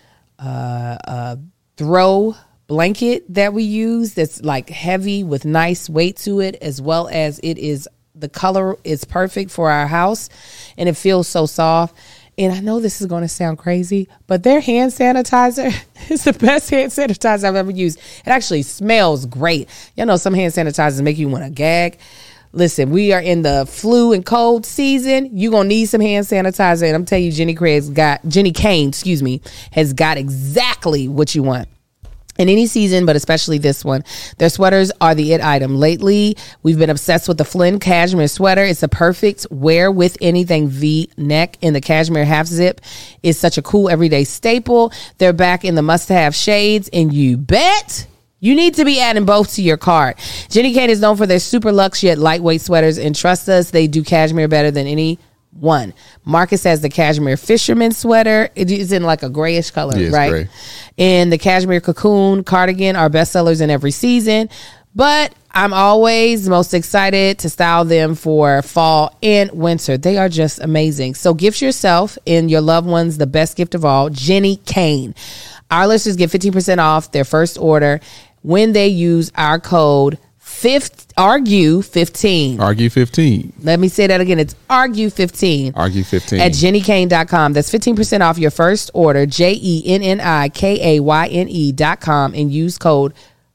uh, uh, throw blanket that we use that's like heavy with nice weight to it, as well as it is, the color is perfect for our house. And it feels so soft. And I know this is going to sound crazy, but their hand sanitizer is the best hand sanitizer I've ever used. It actually smells great. Y'all know some hand sanitizers make you want to gag. Listen, we are in the flu and cold season. You're going to need some hand sanitizer. And I'm telling you, Jenni Craig's got, Jenni Kayne, excuse me, has got exactly what you want. In any season, but especially this one. Their sweaters are the it item. Lately, we've been obsessed with the Flynn cashmere sweater. It's a perfect wear with anything V-neck, and the cashmere half zip is such a cool everyday staple. They're back in the must-have shades, and you bet you need to be adding both to your cart. Jenni Kayne is known for their super luxe yet lightweight sweaters, and trust us, they do cashmere better than any one. Marcus has the cashmere fisherman sweater. It is in like a grayish color, yes, right? Gray. And the cashmere cocoon cardigan are bestsellers in every season. But I'm always most excited to style them for fall and winter. They are just amazing. So gift yourself and your loved ones the best gift of all, Jenni Kayne. Our listeners get fifteen percent off their first order when they use our code Fifth, argue fifteen. Argue fifteen. Let me say that again. It's argue fifteen. Argue fifteen. At jenni kayne dot com. That's fifteen percent off your first order. J E N N I K A Y N E dot com. And use code,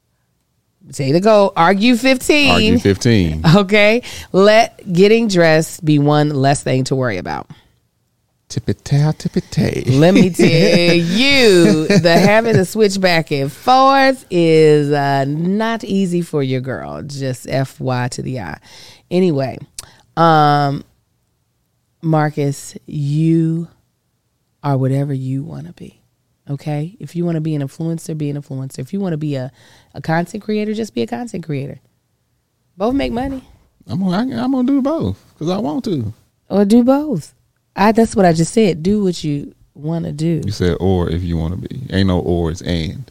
say the go, argue fifteen. Argue fifteen. Okay. Let getting dressed be one less thing to worry about. Tippy-tay, tippy-tay. Let me tell you, the having to switch back and forth is uh, not easy for your girl. Just F Y to the I. Anyway, um, Marcus, you are whatever you want to be. Okay? If you want to be an influencer, be an influencer. If you want to be a, a content creator, just be a content creator. Both make money. I'm gonna, I'm gonna do both because I want to. Or do both. I, that's what I just said. Do what you want to do. You said or if you want to be. Ain't no or, it's and.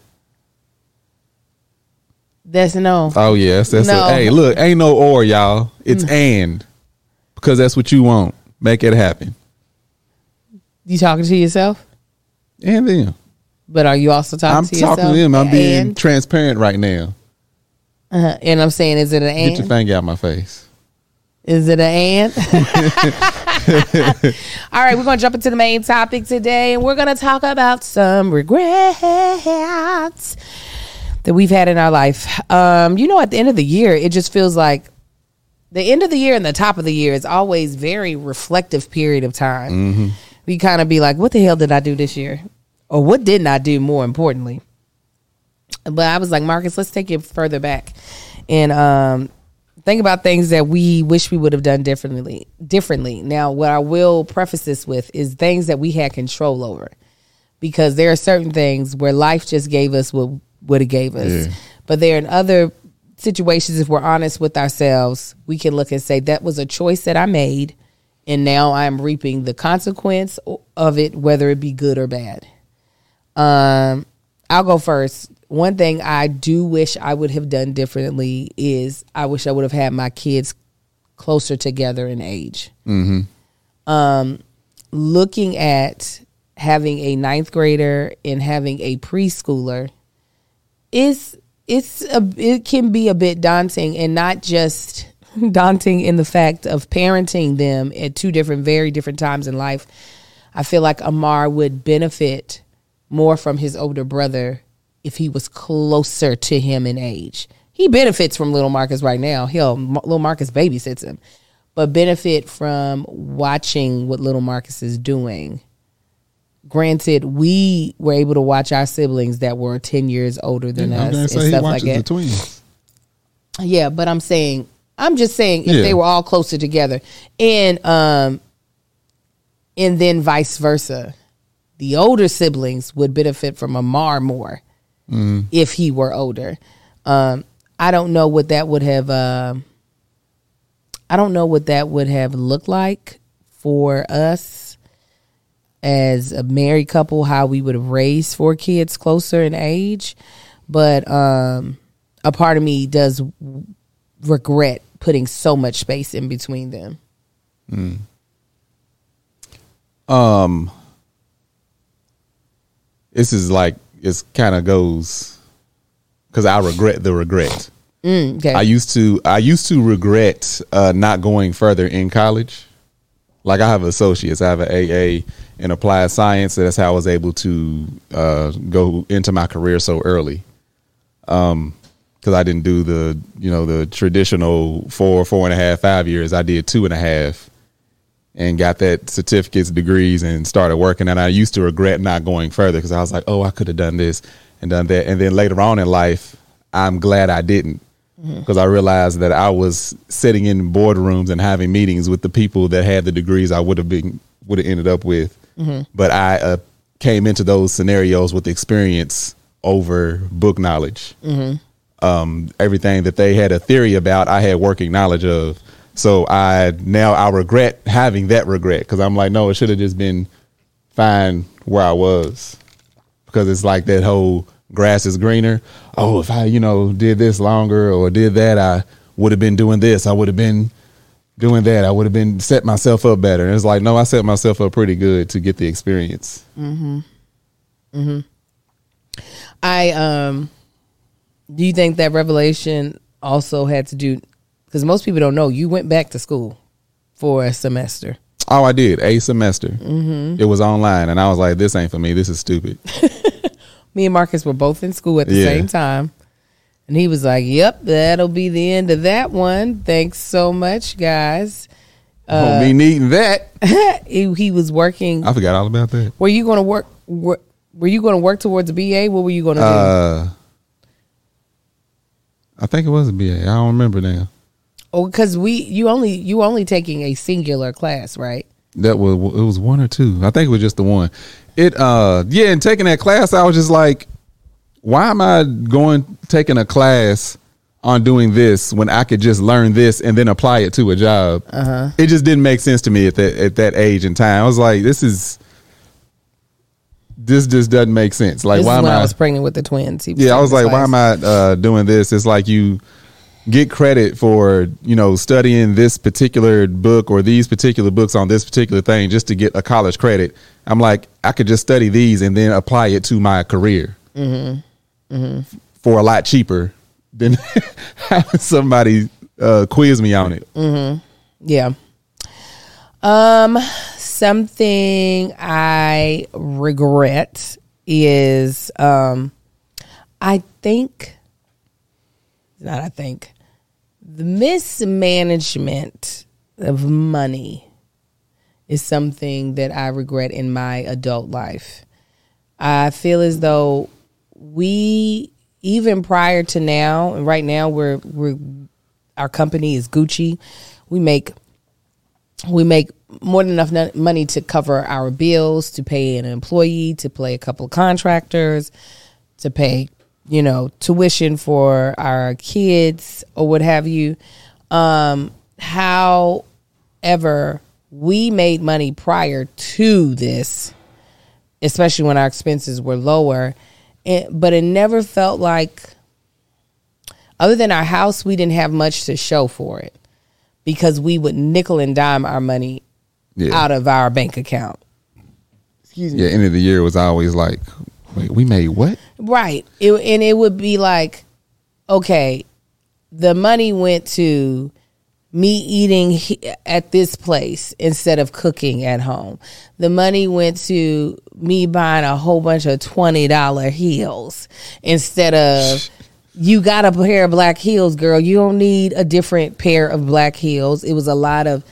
That's no. Oh, yes. That's no. A, hey, look, ain't no or, y'all. It's mm. and. Because that's what you want. Make it happen. You talking to yourself? And them. But are you also talking I'm to yourself? I'm talking to them. I'm being and? transparent right now. Uh-huh. And I'm saying, is it an and? Get your finger out my face. Is it an and? All right, we're going to jump into the main topic today, and we're going to talk about some regrets that we've had in our life. Um, you know, at the end of the year, it just feels like the end of the year and the top of the year is always very reflective period of time. Mm-hmm. We kind of be like, what the hell did I do this year? Or what didn't I do, more importantly? But I was like, Marcus, let's take it further back and um, think about things that we wish we would have done differently. Differently. Now, what I will preface this with is things that we had control over, because there are certain things where life just gave us what, what it gave us. Yeah. But there are other situations, if we're honest with ourselves, we can look and say that was a choice that I made, and now I'm reaping the consequence of it, whether it be good or bad. Um, I'll go first. One thing I do wish I would have done differently is I wish I would have had my kids closer together in age. Mm-hmm. Um, looking at having a ninth grader and having a preschooler, is it's a, it can be a bit daunting, and not just daunting in the fact of parenting them at two different, very different times in life. I feel like Amar would benefit more from his older brother if he was closer to him in age. He benefits from little Marcus right now. Hell, little Marcus babysits him. But benefit from watching what little Marcus is doing granted, we were able to watch our siblings that were ten years older than Yeah, I'm us gonna and say he stuff like watches that. the twins. Yeah, but I'm saying, I'm just saying if Yeah. they were all closer together, and um, and then vice versa, the older siblings would benefit from Amar more Mm. if he were older. Um, I don't know what that would have. Uh, I don't know what that would have looked like for us as a married couple. How we would have raised four kids closer in age, but um, a part of me does regret putting so much space in between them. Mm. Um, this is like it's kind of goes because I regret the regret. Mm, okay. I used to I used to regret uh, not going further in college. Like I have associates, I have an A A in applied science. So that's how I was able to uh, go into my career so early. Um, because I didn't do the you know the traditional four, four and a half, five years. I did two and a half, and got that certificates, degrees, and started working. And I used to regret not going further because I was like, oh, I could have done this and done that. And then later on in life, I'm glad I didn't. Because I realized that I was sitting in boardrooms and having meetings with the people that had the degrees I would have been would have ended up with. Mm-hmm. But I uh, came into those scenarios with experience over book knowledge. Mm-hmm. Um, everything that they had a theory about, I had working knowledge of. So I now I regret having that regret because I'm like, no, it should have just been fine where I was. Because it's like that whole grass is greener. Oh, if I, you know, did this longer or did that, I would have been doing this. I would have been doing that. I would have been set myself up better. And it's like, no, I set myself up pretty good to get the experience. Mm-hmm. Mm-hmm. I, um, do you think that revelation also had to do, because most people don't know, you went back to school for a semester. Oh, I did. A semester. Mm-hmm. It was online. And I was like, this ain't for me. This is stupid. Me and Marcus were both in school at the Yeah. same time. And he was like, yep, that'll be the end of that one. Thanks so much, guys. Won't be needing that. he, he was working. I forgot all about that. Were you going to work? Were, were you going to work towards a B A? What were you going to do? Uh, I think it was a B A. I don't remember now. Oh, because we you only you only taking a singular class, right? That was it was one or two. I think it was just the one. It uh yeah, and taking that class, I was just like, why am I going taking a class on doing this when I could just learn this and then apply it to a job? Uh-huh. It just didn't make sense to me at that at that age and time. I was like, this is this just doesn't make sense. Like, This why is am when I I was pregnant with the twins. He was Yeah, I taking was this like, why class. am I uh, doing this? It's like you get credit for, you know, studying this particular book or these particular books on this particular thing just to get a college credit. I'm like, I could just study these and then apply it to my career Mm-hmm. Mm-hmm. for a lot cheaper than having somebody uh, quiz me on it. Mm-hmm. Yeah. Um, something I regret is, um, I think, not I think, the mismanagement of money is something that I regret in my adult life. I feel as though we, even prior to now, and right now we're we're our company is Gucci. We make we make more than enough no- money to cover our bills, to pay an employee, to pay a couple of contractors, to pay, you know, tuition for our kids or what have you. Um, however, we made money prior to this, especially when our expenses were lower. It, but it never felt like, other than our house, we didn't have much to show for it because we would nickel and dime our money Yeah. out of our bank account. Excuse me. Yeah, end of the year was always like, wait, we made what? Right. It, and it would be like, okay, the money went to me eating he- at this place instead of cooking at home. The money went to me buying a whole bunch of twenty dollars heels instead of, you got a pair of black heels, girl. You don't need a different pair of black heels. It was a lot of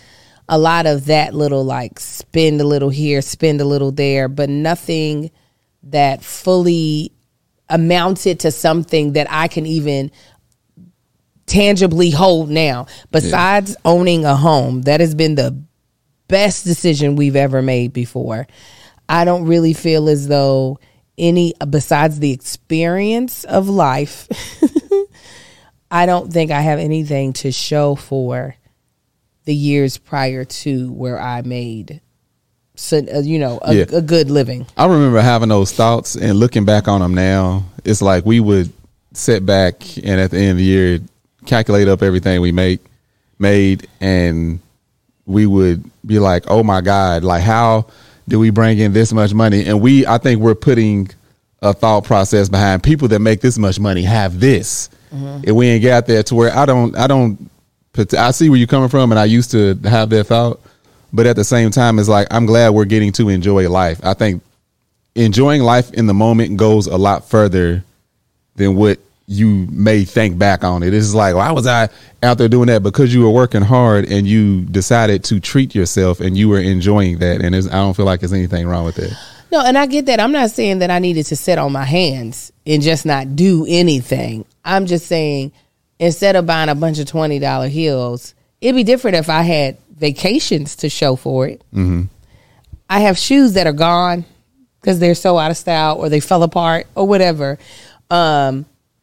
a lot of that little like spend a little here, spend a little there, but nothing that fully amounted to something that I can even tangibly hold now. Besides yeah. owning a home, that has been the best decision we've ever made before. I don't really feel as though any, besides the experience of life, I don't think I have anything to show for the years prior to where I made, so, uh, you know, a, yeah. a good living. I remember having those thoughts and looking back on them now. It's like we would sit back and at the end of the year calculate up everything we make made, and we would be like, oh my God, like how do we bring in this much money? And we, I think we're putting a thought process behind people that make this much money have this. Mm-hmm. And we ain't got there to where I don't, I don't, I see where you're coming from, and I used to have that thought. But at the same time, it's like, I'm glad we're getting to enjoy life. I think enjoying life in the moment goes a lot further than what you may think back on it. It's like, why was I out there doing that? Because you were working hard and you decided to treat yourself and you were enjoying that. And I don't feel like there's anything wrong with that. No, and I get that. I'm not saying that I needed to sit on my hands and just not do anything. I'm just saying, instead of buying a bunch of twenty dollar heels, it'd be different if I had vacations to show for it. Mm-hmm. I have shoes that are gone because they're so out of style or they fell apart or whatever. Um,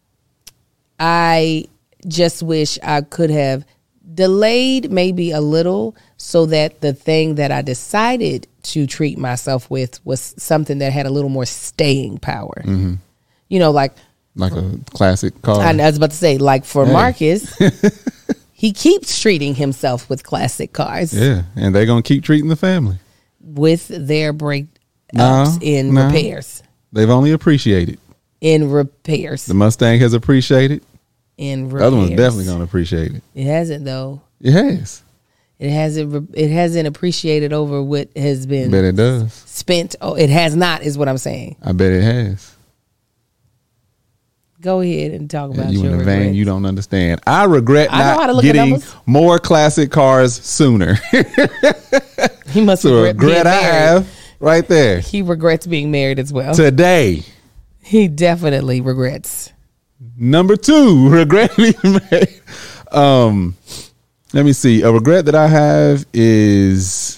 I just wish I could have delayed maybe a little so that the thing that I decided to treat myself with was something that had a little more staying power. Mm-hmm. You know, like like a classic car. I was about to say, like for hey. Marcus, he keeps treating himself with classic cars. Yeah, and they're gonna keep treating the family with their break no, ups in no. repairs. They've only appreciated in repairs. The Mustang has appreciated. In repairs. The other one's definitely gonna appreciate it. It hasn't though. It has. It hasn't. It hasn't appreciated over what has been. I bet it does. Spent. Oh, it has not. Is what I'm saying. I bet it has. Go ahead and talk about you your in a regrets. vein you don't understand. I regret I know how to not look getting at more classic cars sooner. He must so regret, regret being I married. have right there. He regrets being married as well. Today. He definitely regrets. Number two, regret being married. Um, let me see. A regret that I have is.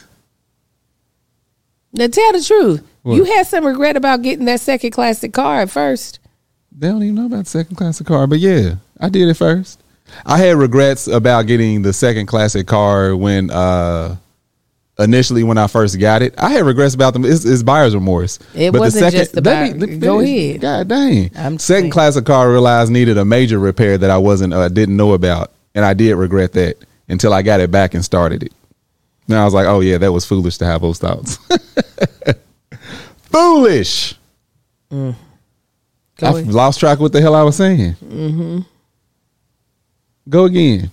Now tell the truth. What? You had some regret about getting that second classic car at first. They don't even know about the second classic car, but yeah, I did it first. I had regrets about getting the second classic car when uh, initially when I first got it. I had regrets about them. It's, it's buyer's remorse. It but wasn't the second, just about. let me, let me go finish. ahead. God dang. I'm second saying. classic car I realized needed a major repair that I wasn't uh, didn't know about, and I did regret that until I got it back and started it. Then I was like, oh yeah, that was foolish to have those thoughts. Foolish. Mm. I lost track of what the hell I was saying. Mm-hmm. Go again.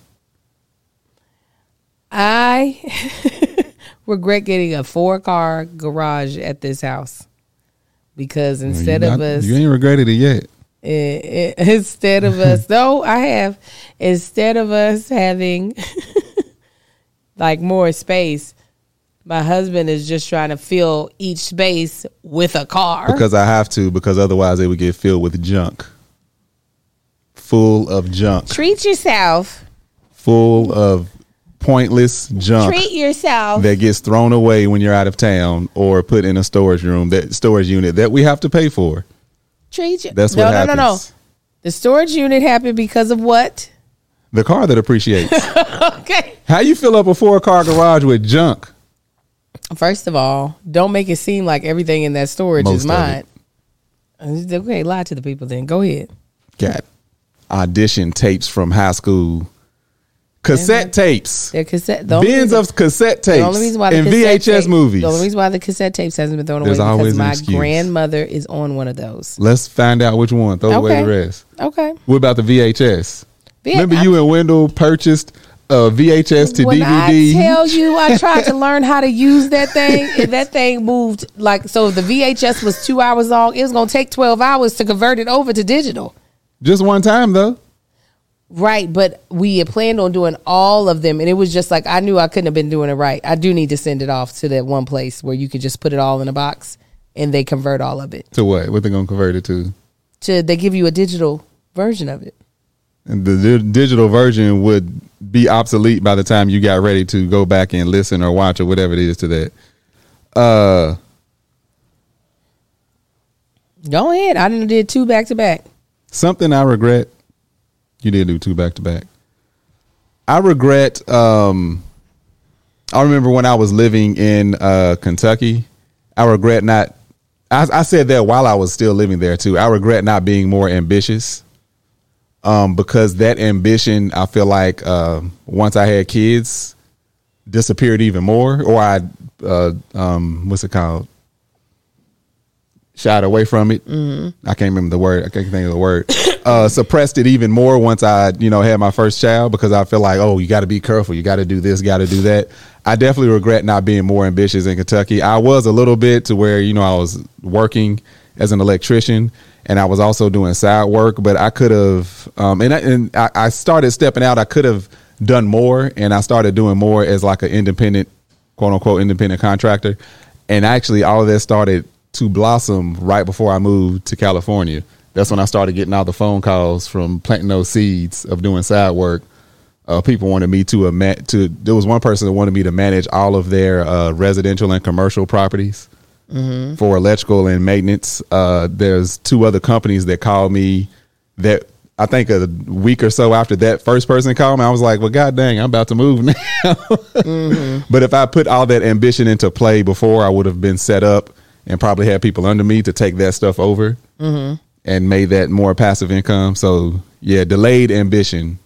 I regret getting a four-car garage at this house because instead not, of us, you ain't regretted it yet. It, it, instead of us, no, I have. Instead of us having like more space, my husband is just trying to fill each space with a car. Because I have to, because otherwise it would get filled with junk. Full of junk. Treat yourself. Full of pointless junk. Treat yourself. That gets thrown away when you're out of town or put in a storage room, that storage unit that we have to pay for. Treat you. That's no, what no, happens. No, no, no. The storage unit happened because of what? The car that appreciates. Okay. How you fill up a four-car garage with junk? First of all, don't make it seem like everything in that storage Most is mine. Okay, lie to the people then. Go ahead. Got audition tapes from high school. Cassette tapes. They're cassette. The Bins reason, of cassette tapes. The only reason why the and cassette V H S tape, movies. The only reason why the cassette tapes hasn't been thrown There's away always because an my excuse. grandmother is on one of those. Let's find out which one. Throw away the rest. Okay. What about the V H S? V- Remember I, you and Wendell purchased a V H S to when D V D? I tell you, I tried to learn how to use that thing. If that thing moved like so, if the V H S was two hours long, it was gonna take twelve hours to convert it over to digital. Just one time though. Right, but we had planned on doing all of them, and it was just like I knew I couldn't have been doing it right. I do need to send it off to that one place where you could just put it all in a box, and they convert all of it. To what? What they gonna convert it to? To they give you a digital version of it. And the, the digital version would be obsolete by the time you got ready to go back and listen or watch or whatever it is to that. Uh, Go ahead. I done did two back to back. Something I regret. You did do two back to back. I regret. Um, I remember when I was living in uh, Kentucky. I regret not. I, I said that while I was still living there too. I regret not being more ambitious. Um, because that ambition, I feel like uh, once I had kids, disappeared even more, or I, uh, um, what's it called? Shied away from it. Mm-hmm. I can't remember the word. I can't think of the word. Uh, suppressed it even more once I, you know, had my first child, because I feel like, oh, you got to be careful. You got to do this, got to do that. I definitely regret not being more ambitious in Kentucky. I was a little bit to where, you know, I was working as an electrician, and I was also doing side work, but I could have, um, and, I, and I, I started stepping out. I could have done more, and I started doing more as like an independent, quote unquote, independent contractor. And actually all of that started to blossom right before I moved to California. That's when I started getting all the phone calls from planting those seeds of doing side work. Uh, people wanted me to, uh, to, there was one person that wanted me to manage all of their uh, residential and commercial properties. Mm-hmm. For electrical and maintenance. Uh, there's two other companies that called me that I think a week or so after that first person called me, I was like, well, God dang, I'm about to move now. Mm-hmm. But if I put all that ambition into play before, I would have been set up and probably had people under me to take that stuff over, mm-hmm. and made that more passive income. So yeah, delayed ambition,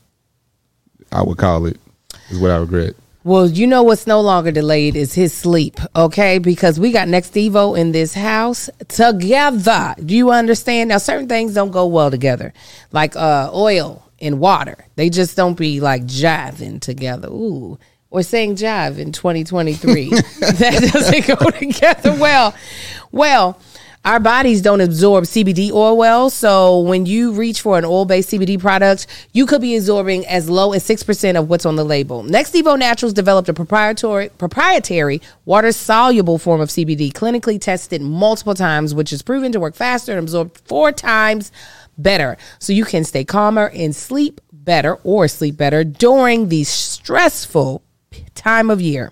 I would call it, is what I regret. Well, you know what's no longer delayed is his sleep, okay? Because we got Next Evo in this house together. Do you understand? Now, certain things don't go well together, like uh, oil and water. They just don't be like jiving together. Ooh, or saying jive in twenty twenty-three. That doesn't go together well. Well, our bodies don't absorb C B D oil well, so when you reach for an oil-based C B D product, you could be absorbing as low as six percent of what's on the label. Next Evo Naturals developed a proprietary proprietary water-soluble form of C B D, clinically tested multiple times, which is proven to work faster and absorb four times better. So you can stay calmer and sleep better or sleep better during the stressful time of year.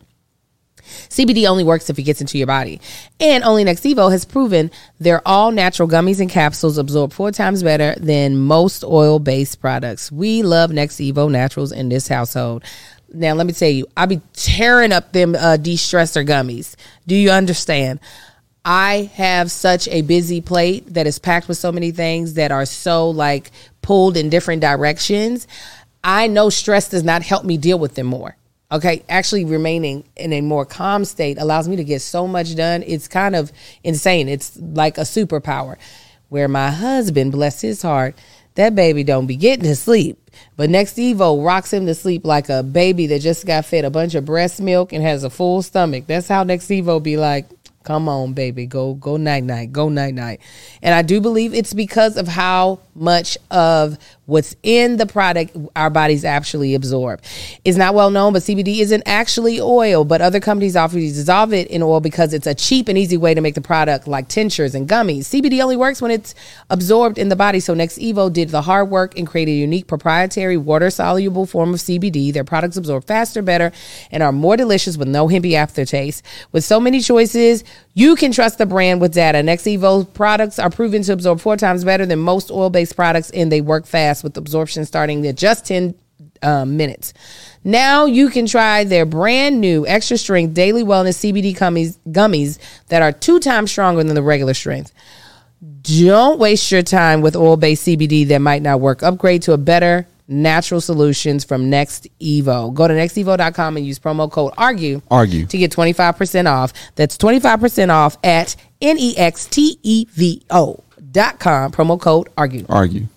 C B D only works if it gets into your body. And only Next Evo has proven their all natural gummies and capsules absorb four times better than most oil-based products. We love Next Evo Naturals in this household. Now, let me tell you, I be tearing up them uh, de-stressor gummies. Do you understand? I have such a busy plate that is packed with so many things that are so like pulled in different directions. I know stress does not help me deal with them more. Okay, actually remaining in a more calm state allows me to get so much done. It's kind of insane. It's like a superpower. Where my husband, bless his heart, that baby don't be getting to sleep. But Next Evo rocks him to sleep like a baby that just got fed a bunch of breast milk and has a full stomach. That's how Next Evo be like, come on, baby, go, go night, night, go night, night. And I do believe it's because of how much of what's in the product our bodies actually absorb. It's not well known, but C B D isn't actually oil, but other companies offer to dissolve it in oil because it's a cheap and easy way to make the product, like tinctures and gummies. C B D only works when it's absorbed in the body. So Next Evo did the hard work and created a unique proprietary water-soluble form of C B D. Their products absorb faster, better, and are more delicious with no himpy aftertaste. With so many choices, you can trust the brand with data. Next Evo products are proven to absorb four times better than most oil-based products, and they work fast with absorption starting at just ten um, minutes. Now you can try their brand new extra strength daily wellness C B D gummies, gummies that are two times stronger than the regular strength. Don't waste your time with oil-based C B D that might not work. Upgrade to a better natural solutions from Next Evo. Go to next evo dot com and use promo code ARGUE, Argue. to get twenty-five percent off. That's twenty-five percent off at N E X T E V O dot com. Promo code ARGUE. Argue.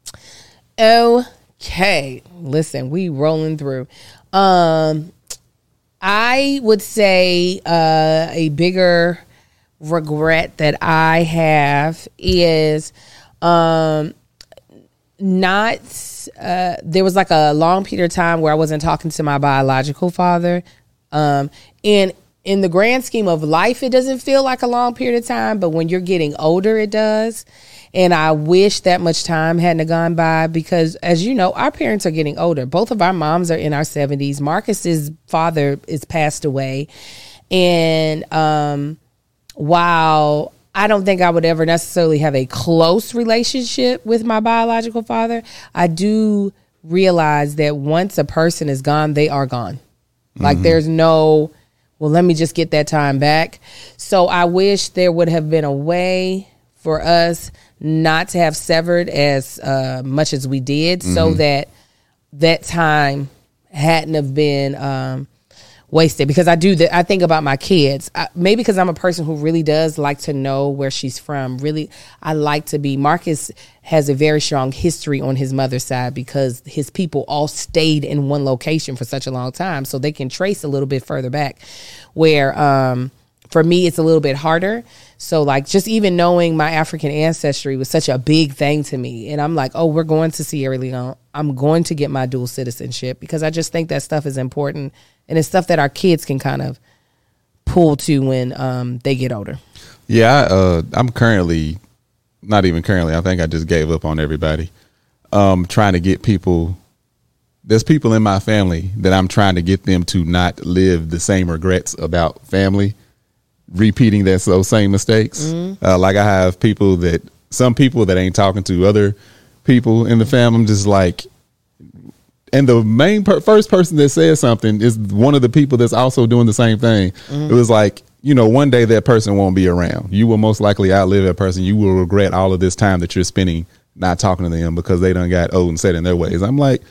Okay. Listen, we rolling through. Um, I would say uh, a bigger regret that I have is um, not. Uh, there was like a long period of time where I wasn't talking to my biological father, um, and in the grand scheme of life, it doesn't feel like a long period of time. But when you're getting older, it does. And I wish that much time hadn't gone by because, as you know, our parents are getting older. Both of our moms are in our seventies. Marcus's father is passed away, and um, while I don't think I would ever necessarily have a close relationship with my biological father, I do realize that once a person is gone, they are gone. Mm-hmm. Like there's no, well, let me just get that time back. So I wish there would have been a way for us not to have severed as uh, much as we did, mm-hmm. so that that time hadn't have been um, wasted. Because I do that. I think about my kids. I, maybe because I'm a person who really does like to know where she's from. Really, I like to be. Marcus has a very strong history on his mother's side because his people all stayed in one location for such a long time, so they can trace a little bit further back. Where um, for me, it's a little bit harder. So like just even knowing my African ancestry was such a big thing to me. And I'm like, oh, we're going to Sierra Leone. I'm going to get my dual citizenship because I just think that stuff is important. And it's stuff that our kids can kind of pull to when um, they get older. Yeah, I, uh, I'm currently, not even currently, I think I just gave up on everybody. Um, trying to get people, there's people in my family that I'm trying to get them to not live the same regrets about family. Repeating that those same mistakes. Mm-hmm. Uh, like I have people that some people that ain't talking to other people in the family. I'm just like, and the main per- first person that says something is one of the people that's also doing the same thing. Mm-hmm. It was like, you know, one day that person won't be around. You will most likely outlive that person. You will regret all of this time that you're spending not talking to them because they done got old and set in their ways. I'm like,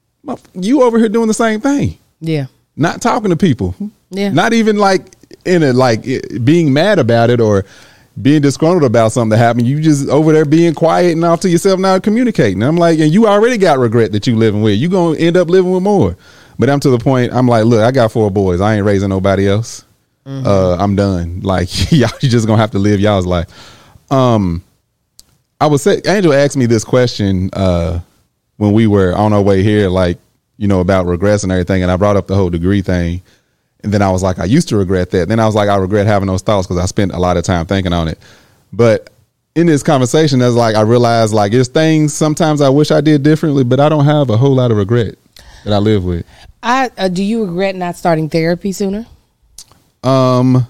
you over here doing the same thing. Yeah. Not talking to people. Yeah. Not even like in it, like it, being mad about it or being disgruntled about something that happened. You just over there being quiet and off to yourself, not communicating. I'm like, and you already got regret that you living with. You gonna end up living with more. But I'm to the point. I'm like, look, I got four boys. I ain't raising nobody else. Mm-hmm. Uh, I'm done. Like y'all, you just gonna have to live y'all's life. Um, I would say Angel asked me this question uh, when we were on our way here, like you know about regrets and everything, and I brought up the whole degree thing. And then I was like, I used to regret that. Then I was like, I regret having those thoughts because I spent a lot of time thinking on it. But in this conversation, that's like I realized like there's things sometimes I wish I did differently, but I don't have a whole lot of regret that I live with. I uh, do you regret not starting therapy sooner? Um,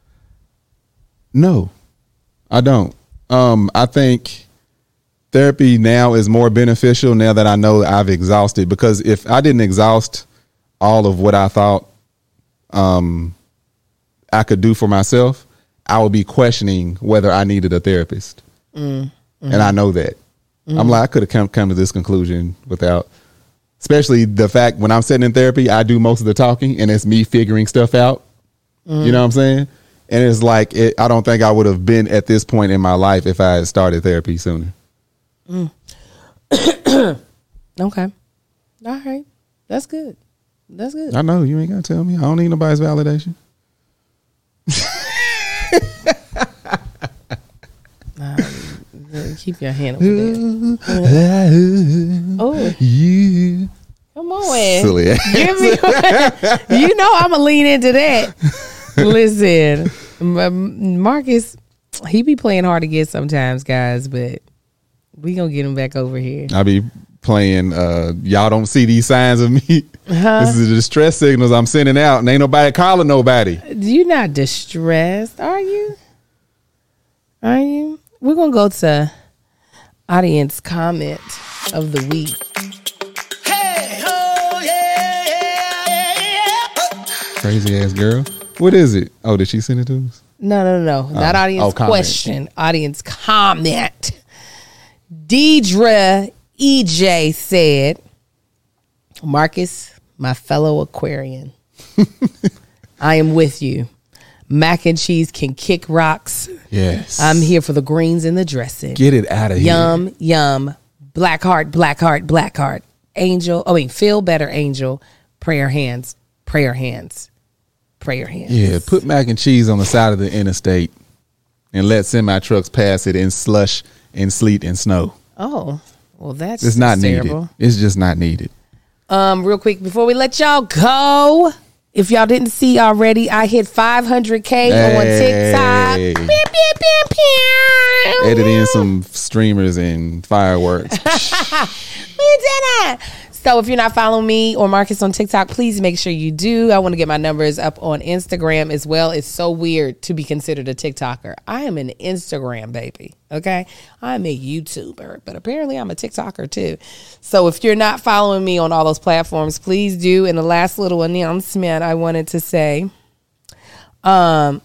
no, I don't. Um, I think therapy now is more beneficial now that I know I've exhausted, because if I didn't exhaust all of what I thought um, I could do for myself, I would be questioning whether I needed a therapist. Mm, mm. And I know that. Mm. I'm like, I could have come, come to this conclusion without, especially the fact when I'm sitting in therapy, I do most of the talking and it's me figuring stuff out. Mm. You know what I'm saying? And it's like, it, I don't think I would have been at this point in my life if I had started therapy sooner. Mm. Okay. All right. That's good. That's good. I know. You ain't got to tell me. I don't need nobody's validation. uh, keep your hand over there. Oh. You. Come on. Silly ass. Give me you know I'm going to lean into that. Listen, Marcus, he be playing hard to get sometimes, guys, but we going to get him back over here. I be playing, uh, y'all don't see these signs of me. Huh? This is the distress signals I'm sending out, and ain't nobody calling nobody. You're not distressed, are you? Are you? We're going to go to audience comment of the week. Hey, oh, yeah, yeah, yeah. Crazy ass girl. What is it? Oh, did she send it to us? No, no, no. Not oh. audience oh, question. Audience comment. Deidre E J said, Marcus, my fellow Aquarian, I am with you. Mac and cheese can kick rocks. Yes. I'm here for the greens and the dressing. Get it out of here. Yum, yum. Black heart, black heart, black heart. Angel. Oh, wait. Feel better, Angel. Prayer hands. Prayer hands. Prayer hands. Yeah. Put mac and cheese on the side of the interstate and let semi trucks pass it in slush and sleet and snow. Oh. Well, that's it's not terrible. needed. It's just not needed. Um, real quick before we let y'all go, if y'all didn't see already, I hit five hundred K Hey. on TikTok. Pew, pew, pew, pew. Edit in some streamers and fireworks. We did it. So if you're not following me or Marcus on TikTok, please make sure you do. I want to get my numbers up on Instagram as well. It's so weird to be considered a TikToker. I am an Instagram baby, okay? I'm a YouTuber, but apparently I'm a TikToker too. So if you're not following me on all those platforms, please do. And the last little announcement I wanted to say, um,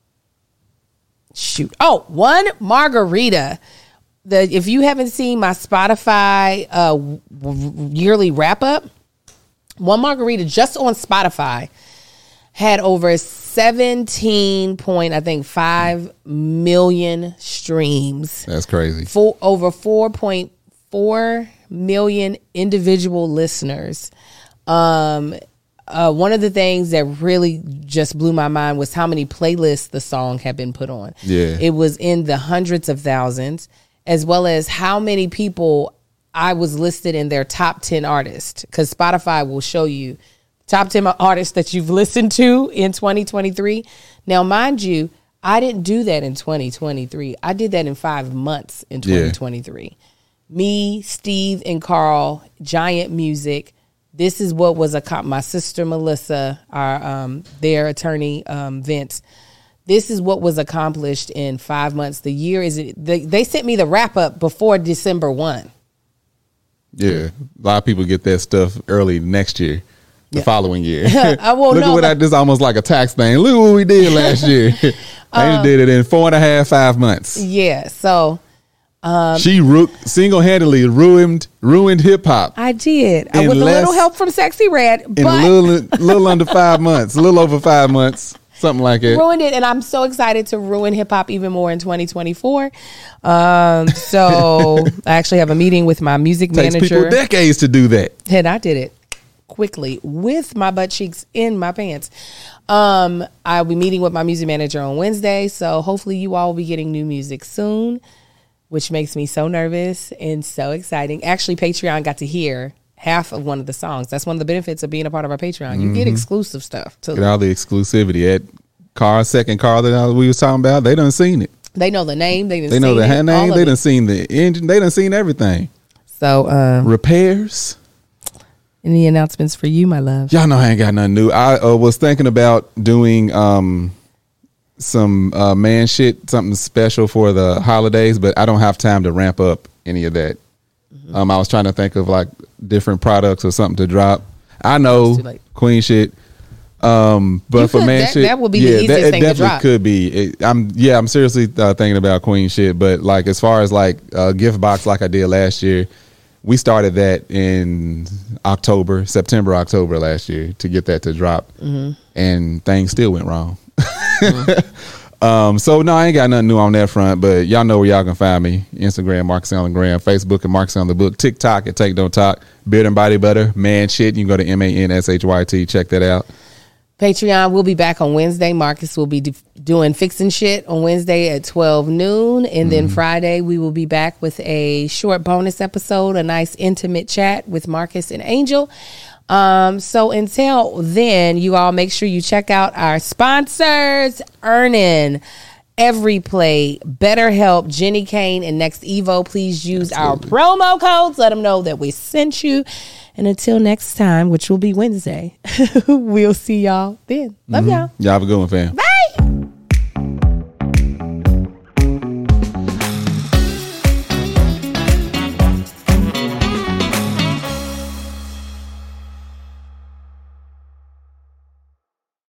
shoot. Oh, one margarita. The if you haven't seen my Spotify uh, w- w- yearly wrap up, one margarita just on Spotify had over seventeen point I think five million streams. That's crazy. For over four point four million individual listeners. Um, uh, one of the things that really just blew my mind was how many playlists the song had been put on. Yeah, it was in the hundreds of thousands. As well as how many people I was listed in their top ten artists. Because Spotify will show you top ten artists that you've listened to in twenty twenty-three. Now, mind you, I didn't do that in twenty twenty-three. I did that in five months in twenty twenty-three. Yeah. Me, Steve, and Carl, Giant Music. This is what was a my sister Melissa, our um, their attorney, um, Vince. This is what was accomplished in five months. The year is they, they sent me the wrap up before December first. Yeah, a lot of people get that stuff early next year, the yeah. following year. I won't Look know, at what I, this is almost like a tax thing. Look what we did last year. I um, did it in four and a half, five months. Yeah, so um, she ru- single handedly ruined ruined hip hop. I did with a little help from Sexy Red, in but a little little under five months, a little over five months. Something like it. Ruined it, and I'm so excited to ruin hip hop even more in twenty twenty-four. Um, so I actually have a meeting with my music Takes manager. Takes people decades to do that. And I did it quickly with my butt cheeks in my pants. Um, I'll be meeting with my music manager on Wednesday, so hopefully you all will be getting new music soon, which makes me so nervous and so exciting. Actually, Patreon got to hear half of one of the songs. That's one of the benefits of being a part of our Patreon. You mm-hmm. get exclusive stuff too. Get all the exclusivity. At car, second car that we was talking about, they done seen it. They know the name. They done They seen know the it, name. They done seen the engine. They done seen everything. So um, repairs. Any announcements for you, my love? Y'all know I ain't got nothing new. I uh, was thinking about doing um, some uh, man shit, something special for the holidays, but I don't have time to ramp up any of that. Mm-hmm. Um, I was trying to think of like different products or something to drop. I know queen shit, um, but you for could, man that, shit, that would be yeah, the easiest that, thing it to drop. definitely could be. It, I'm yeah, I'm seriously uh, thinking about queen shit, but like as far as like a gift box, like I did last year, we started that in October, September, October last year to get that to drop, mm-hmm. and things still went wrong. Mm-hmm. Um, so no, I ain't got nothing new on that front, but y'all know where y'all can find me. Instagram, Marcus Allen Graham, Facebook, and Marcus Allen the Book, TikTok at Take Don't Talk, Beard and Body Butter, Man Shit. You can go to M A N S H Y T, check that out. Patreon will be back on Wednesday. Marcus will be do- doing Fixing Shit on Wednesday at twelve noon. And mm-hmm. then Friday, we will be back with a short bonus episode, a nice intimate chat with Marcus and Angel. Um, so until then, you all make sure you check out our sponsors, Earnin, Every Play, BetterHelp, Jenny Kane, and Next Evo. Please use Absolutely. Our promo codes. Let them know that we sent you. And until next time, which will be Wednesday, we'll see y'all then. Love mm-hmm. y'all. Y'all have a good one, fam. Bye.